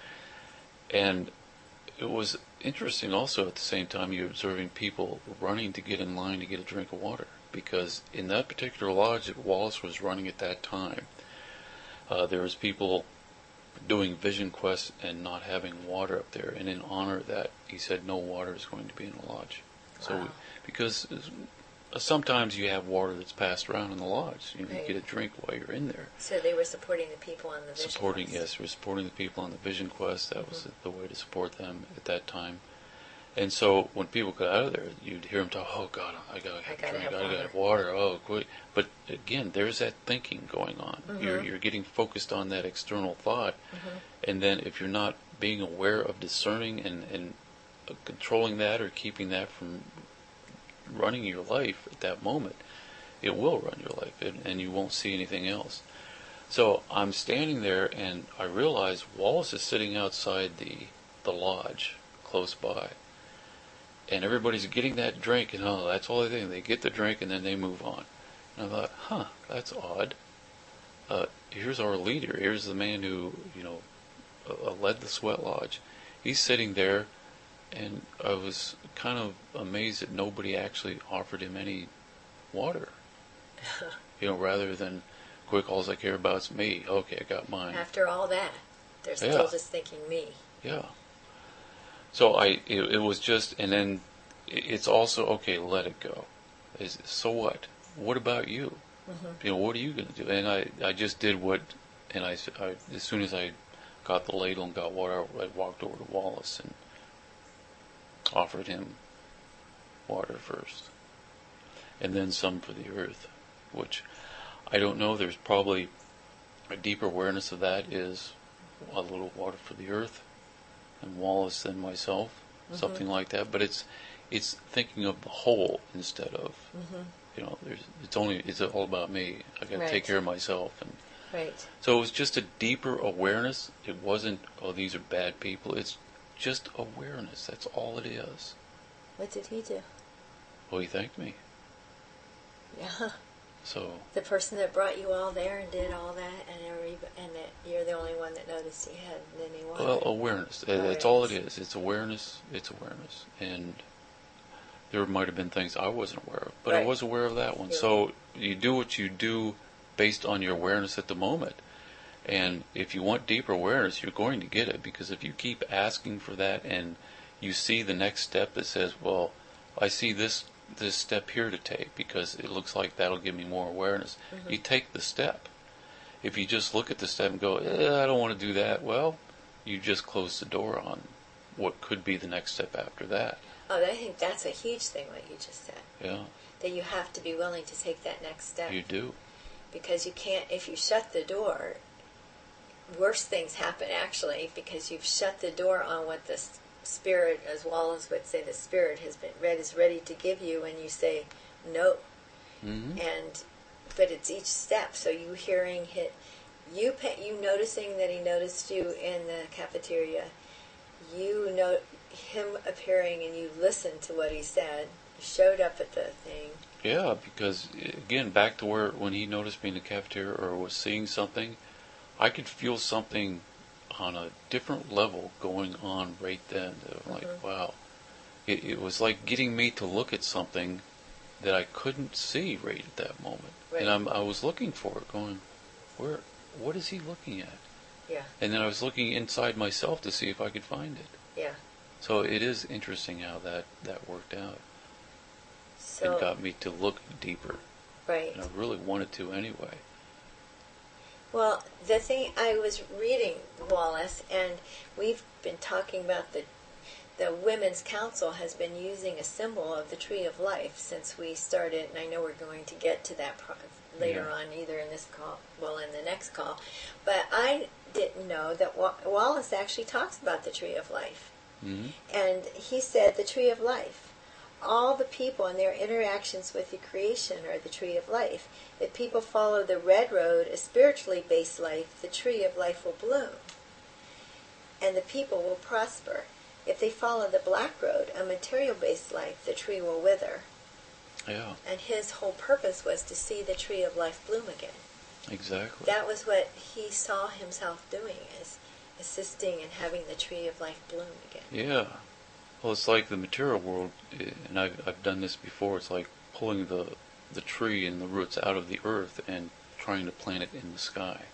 And it was interesting also at the same time you're observing people running to get in line to get a drink of water, because in that particular lodge that Wallace was running at that time, uh, there was people doing vision quests and not having water up there, and in honor of that, he said no water is going to be in the lodge. Wow. So we, because uh, sometimes you have water that's passed around in the lodge, you, know, right. you get a drink while you're in there. So they were supporting the people on the vision supporting quest. Yes, we're supporting the people on the vision quest. That mm-hmm. was the, the way to support them at that time. And so when people got out of there, you'd hear them talk, oh God, I gotta have I a drink, have I gotta water. have water, oh quick. But again, there's that thinking going on. Mm-hmm. You're you're getting focused on that external thought, mm-hmm. and then if you're not being aware of discerning and, and uh, controlling that or keeping that from running your life at that moment, it will run your life, and, and you won't see anything else. So I'm standing there, and I realize Wallace is sitting outside the the lodge close by. And everybody's getting that drink, and oh, that's all they think. They get the drink, and then they move on. And I thought, huh, that's odd. Uh, here's our leader. Here's the man who, you know, uh, led the sweat lodge. He's sitting there, and I was kind of amazed that nobody actually offered him any water. You know, rather than, quick, all I care about is me. Okay, I got mine. After all that, they're still yeah. just thinking me. Yeah. So I, it, it was just, and then it's also, okay, let it go. Is, so what? What about you? Mm-hmm. You know, what are you going to do? And I, I just did what, and I, I, as soon as I got the ladle and got water, I walked over to Wallace and offered him water first. And then some for the earth, which I don't know, there's probably a deeper awareness of that is a little water for the earth. And Wallace and myself, mm-hmm. something like that. But it's it's thinking of the whole instead of mm-hmm. you know. There's it's only it's all about me. I got to right. take care of myself, and right. So it was just a deeper awareness. It wasn't, oh, these are bad people. It's just awareness. That's all it is. What did he do? Well, he thanked me. Yeah. So the person that brought you all there and did all that, and every, and that you're the only one that noticed he had any water. Well, awareness. awareness. That's all it is. It's awareness. It's awareness. And there might have been things I wasn't aware of, but right. I was aware of that one. Yeah. So you do what you do based on your awareness at the moment. And if you want deeper awareness, you're going to get it, because if you keep asking for that and you see the next step that says, well, I see this this step here to take because it looks like that'll give me more awareness. Mm-hmm. You take the step. If you just look at the step and go, eh, I don't want to do that, well, you just close the door on what could be the next step after that. Oh, I think that's a huge thing, what you just said. Yeah. That you have to be willing to take that next step. You do. Because you can't, if you shut the door, worse things happen actually, because you've shut the door on what the Spirit, as Wallace would say, the Spirit has been read is ready to give you, and you say no. Mm-hmm. And but it's each step. So you hearing hit, you you noticing that he noticed you in the cafeteria, you know him appearing, and you listened to what he said. You showed up at the thing. Yeah, because again, back to where when he noticed me in the cafeteria or was seeing something, I could feel something on a different level going on right then. Like, mm-hmm. wow. It, it was like getting me to look at something that I couldn't see right at that moment. Right. And I'm, I was looking for it, going, where? What is he looking at? Yeah. And then I was looking inside myself to see if I could find it. Yeah. So it is interesting how that, that worked out. So, it got me to look deeper. Right. And I really wanted to anyway. Well, the thing, I was reading Wallace, and we've been talking about the the Women's Council has been using a symbol of the Tree of Life since we started, and I know we're going to get to that pro- later Yeah. on, either in this call, well, in the next call. But I didn't know that Wa- Wallace actually talks about the Tree of Life. Mm-hmm. And he said the Tree of Life. All the people and their interactions with the creation are the Tree of Life. If people follow the red road, a spiritually based life, the Tree of Life will bloom. And the people will prosper. If they follow the black road, a material-based life, the tree will wither. Yeah. And his whole purpose was to see the Tree of Life bloom again. Exactly. That was what he saw himself doing, is assisting and having the Tree of Life bloom again. Yeah. Well, it's like the material world, and I've, I've done this before, it's like pulling the, the tree and the roots out of the earth and trying to plant it in the sky.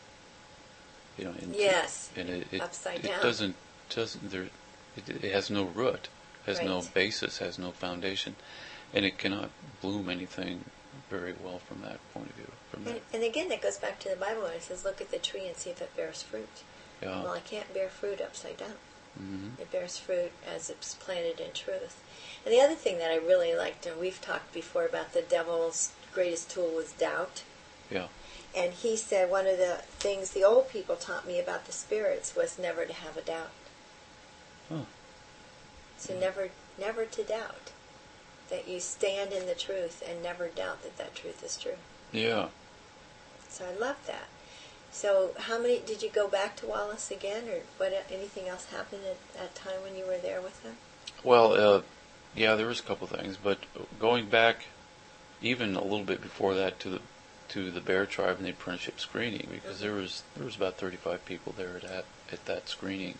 You know, into, Yes. and it, it, Upside it down. doesn't, doesn't there, it, it has no root, has no Right. basis, has no foundation, and it cannot bloom anything very well from that point of view. From And, that, and again, that goes back to the Bible when it says, look at the tree and see if it bears fruit. yeah. Well, I can't bear fruit upside down. Mm-hmm. It bears fruit as it's planted in truth. And the other thing that I really liked, and we've talked before about the devil's greatest tool was doubt. Yeah. And he said one of the things the old people taught me about the spirits was never to have a doubt. Huh. So never, never to doubt. That you stand in the truth and never doubt that that truth is true. Yeah. So I love that. So how many, did you go back to Wallace again, or what? Anything else happened at that time when you were there with him? Well, uh, yeah, there was a couple things, but going back even a little bit before that to the to the Bear Tribe and the apprenticeship screening, because there was there was about thirty-five people there at that, at that screening,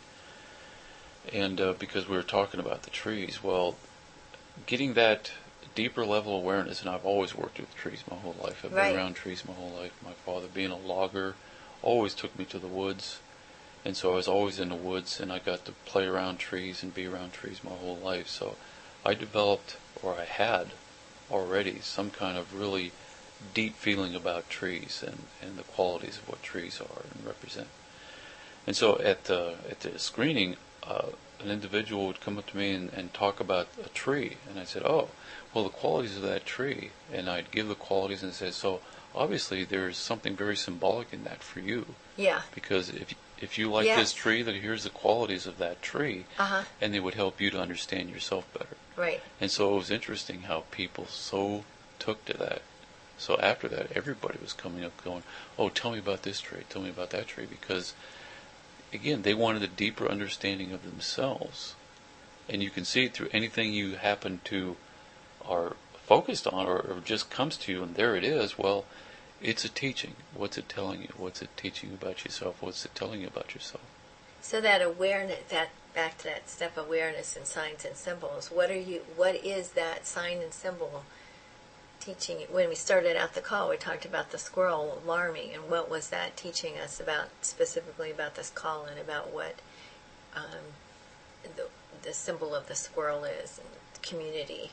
and uh, because we were talking about the trees, well, getting that deeper level of awareness, and I've always worked with trees my whole life. I've Right. been around trees my whole life. My father, being a logger, always took me to the woods, and so I was always in the woods, and I got to play around trees and be around trees my whole life. So I developed, or I had already, some kind of really deep feeling about trees and, and the qualities of what trees are and represent. And so at the, at the screening, uh, an individual would come up to me and, and talk about a tree, and I said, oh, well, the qualities of that tree, and I'd give the qualities and say, so obviously there's something very symbolic in that for you, Yeah. because if if you like Yes. this tree, then here's the qualities of that tree, Uh-huh. and they would help you to understand yourself better. Right. And so it was interesting how people so took to that. So after that, everybody was coming up going, oh, tell me about this tree, tell me about that tree, because again, they wanted a deeper understanding of themselves. And you can see it through anything you happen to are focused on, or, or just comes to you, and there it is. Well, it's a teaching. What's it telling you? What's it teaching you about yourself? What's it telling you about yourself? So that awareness, that back to that step awareness and signs and symbols. What are you? What is that sign and symbol teaching? When we started out the call, we talked about the squirrel alarming, and what was that teaching us about, specifically about this call and about what um, the the symbol of the squirrel is and community.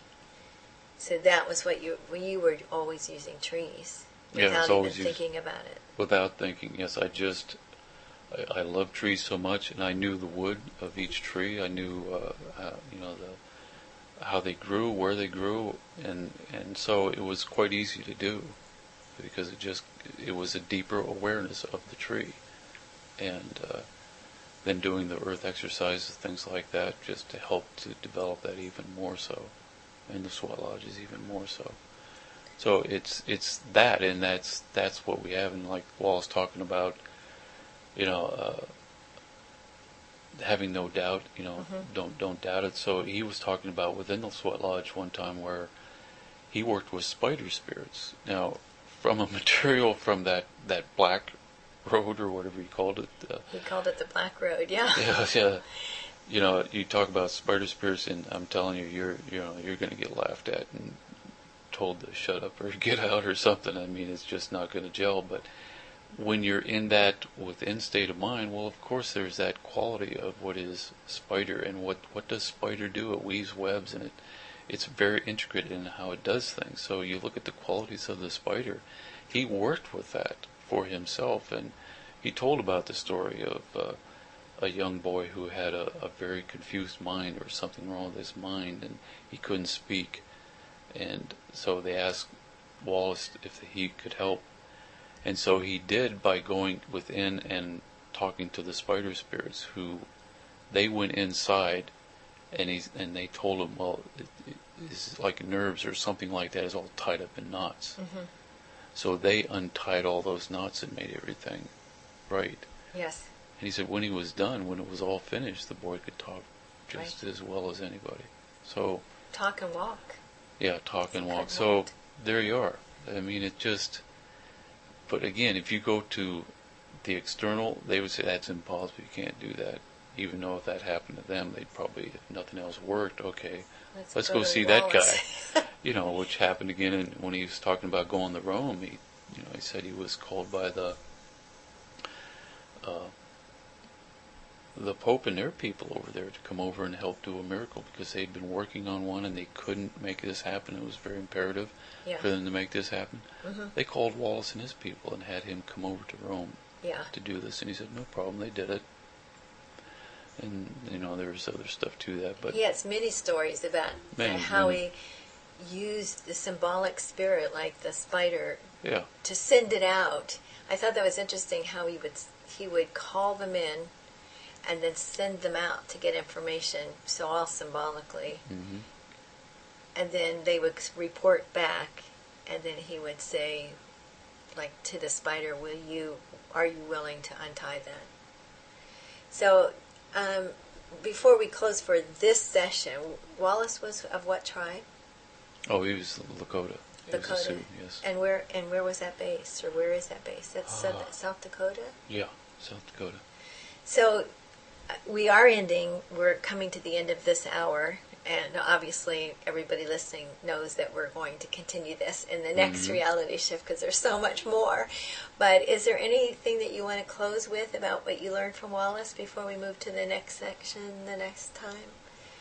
So that was what you you were always using trees Yeah, without it's even always used- thinking about it. Without thinking, yes, I just, I, I love trees so much, and I knew the wood of each tree. I knew, uh, how, you know, the how they grew, where they grew, and and so it was quite easy to do, because it just it was a deeper awareness of the tree, and uh, then doing the earth exercises, things like that, just to help to develop that even more so, and the SWAT lodges even more so. So it's it's that, and that's that's what we have. And like Wallace talking about, you know, uh, having no doubt, you know, Mhm. don't don't doubt it. So he was talking about within the SWAT lodge one time where he worked with spider spirits. Now, from a material from that that black road or whatever he called it. Uh, He called it the Black Road. Yeah. yeah, yeah. You know, you talk about spider spirits, and I'm telling you, you're you know you're going to get laughed at and told to shut up or get out or something. I mean, it's just not going to gel. But when you're in that within state of mind, well, of course there's that quality of what is spider, and what, what does spider do? It weaves webs, and it it's very intricate in how it does things. So you look at the qualities of the spider. He worked with that for himself, and he told about the story of uh, a young boy who had a, a very confused mind, or something wrong with his mind, and he couldn't speak. And so they asked Wallace if he could help. And so he did, by going within and talking to the spider spirits, who they went inside, and he's and they told him, well, it, it's like nerves or something like that is all tied up in knots. Mm-hmm. So they untied all those knots and made everything right. Yes. And he said when he was done, when it was all finished, the boy could talk just right. as well as anybody. So talk and walk. Yeah, talk and walk. So there you are. I mean, it just. But again, if you go to the external, they would say that's impossible. You can't do that. Even though if that happened to them, they'd probably, if nothing else worked, okay, let's, let's go, go see Wallace. That guy. You know, which happened again in, when he was talking about going to Rome. He, you know, he said he was called by the uh, the Pope and their people over there to come over and help do a miracle, because they'd been working on one and they couldn't make this happen. It was very imperative yeah. for them to make this happen. Mm-hmm. They called Wallace and his people and had him come over to Rome yeah. to do this, and he said no problem. They did it. And, you know, there's other stuff to that. But he has many stories about many, how many. he used the symbolic spirit, like the spider, yeah. to send it out. I thought that was interesting how he would he would call them in and then send them out to get information, so all symbolically. Mm-hmm. And then they would report back, and then he would say, like, to the spider, will you, are you willing to untie that? So, um, before we close for this session, Wallace was of what tribe? Oh, he was Lakota. He Lakota. Was a Sioux, yes. And where and where was that base, or where is that base? That's uh, South Dakota? Yeah, South Dakota. So, uh, we are ending, we're coming to the end of this hour, and obviously everybody listening knows that we're going to continue this in the next mm-hmm. reality shift, because there's so much more. But is there anything that you want to close with about what you learned from Wallace before we move to the next section the next time?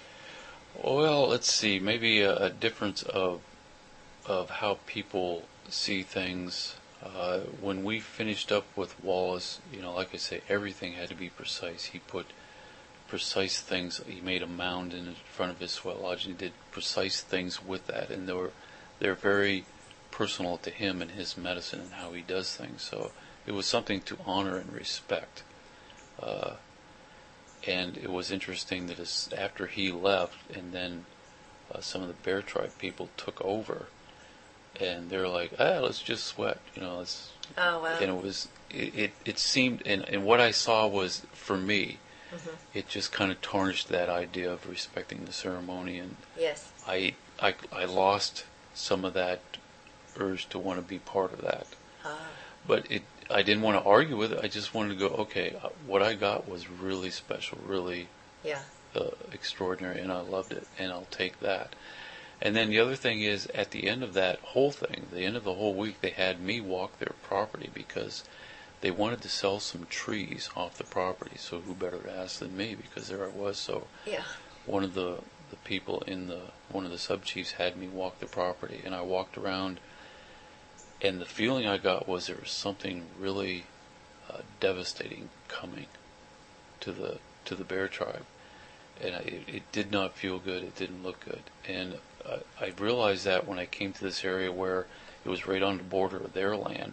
Well, let's see. Maybe a, a difference of of how people see things. Uh, when we finished up with Wallace, you know, like I say, everything had to be precise. He put precise things. He made a mound in front of his sweat lodge, and he did precise things with that, and they were they're very personal to him and his medicine and how he does things. So it was something to honor and respect. Uh, and it was interesting that as, after he left, and then uh, some of the Bear Tribe people took over, and they're like, ah, let's just sweat, you know. Let's, oh wow! And it was it it, it seemed, and, and what I saw was, for me, mm-hmm. it just kind of tarnished that idea of respecting the ceremony, and yes, I I I lost some of that urge to want to be part of that. Ah. But it I didn't want to argue with it. I just wanted to go, okay, what I got was really special, really yeah. uh, extraordinary, and I loved it, and I'll take that. And then the other thing is, at the end of that whole thing, the end of the whole week, they had me walk their property because they wanted to sell some trees off the property. So who better to ask than me, because there I was. So yeah. one of the, the people in the, one of the sub-chiefs had me walk the property, and I walked around, and the feeling I got was there was something really uh, devastating coming to the to the Bear Tribe, and I, it, it did not feel good. It didn't look good, and uh, I realized that when I came to this area where it was right on the border of their land,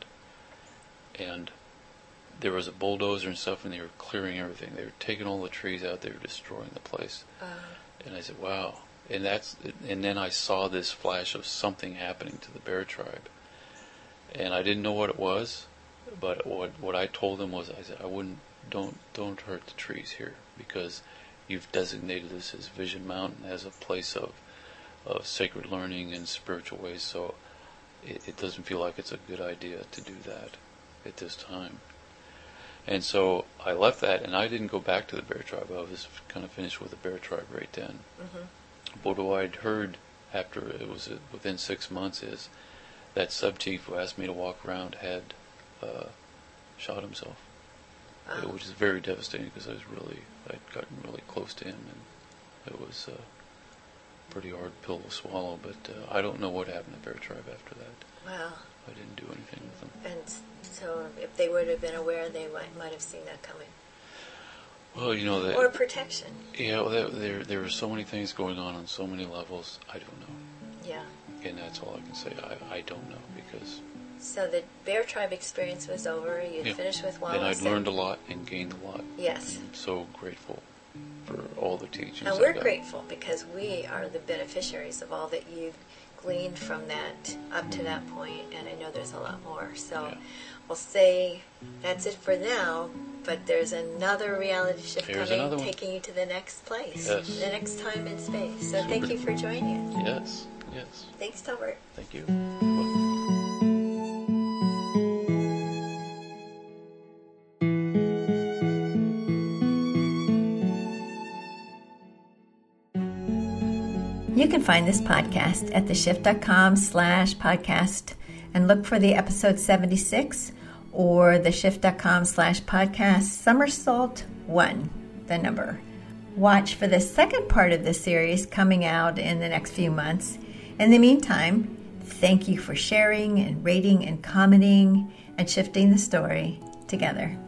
and there was a bulldozer and stuff, and they were clearing everything. They were taking all the trees out. They were destroying the place, uh. and I said, "Wow!" And that's and then I saw this flash of something happening to the Bear Tribe. And I didn't know what it was, but what what I told them was, I said, I wouldn't, don't don't hurt the trees here, because you've designated this as Vision Mountain, as a place of of sacred learning and spiritual ways. So it, it doesn't feel like it's a good idea to do that at this time. And so I left that, and I didn't go back to the Bear Tribe. I was kind of finished with the Bear Tribe right then. Mm-hmm. But what I'd heard after it was within six months is, that sub-chief who asked me to walk around had uh, shot himself, Wow. which is very devastating because I was really, I'd gotten really close to him, and it was a pretty hard pill to swallow. But uh, I don't know what happened at Bear Tribe after that. Wow. I didn't do anything with them. And so if they would have been aware, they might, might have seen that coming. Well, you know that. Or protection. Yeah, well, that, there there were so many things going on on so many levels. I don't know. Yeah. And that's all I can say. I, I don't know because. So the Bear Tribe experience was over. You'd Yeah. finished with Wallace. And I'd learned a lot and gained a lot. Yes. I'm so grateful for all the teachings. And I we're got. grateful because we are the beneficiaries of all that you've gleaned from that up to that point, and I know there's a lot more. So Yeah. we'll say that's it for now, but there's another reality shift Here's coming, another one. taking you to the next place, Yes. the next time in space. So thank Super. you for joining us. Yes, yes. Thanks, Talbert. Thank you. You're welcome. You can find this podcast at theshift.com slash podcast and look for the episode seventy-six or theshift.com slash podcast somersault one, the number. Watch for the second part of this series coming out in the next few months. In the meantime, thank you for sharing and rating and commenting and shifting the story together.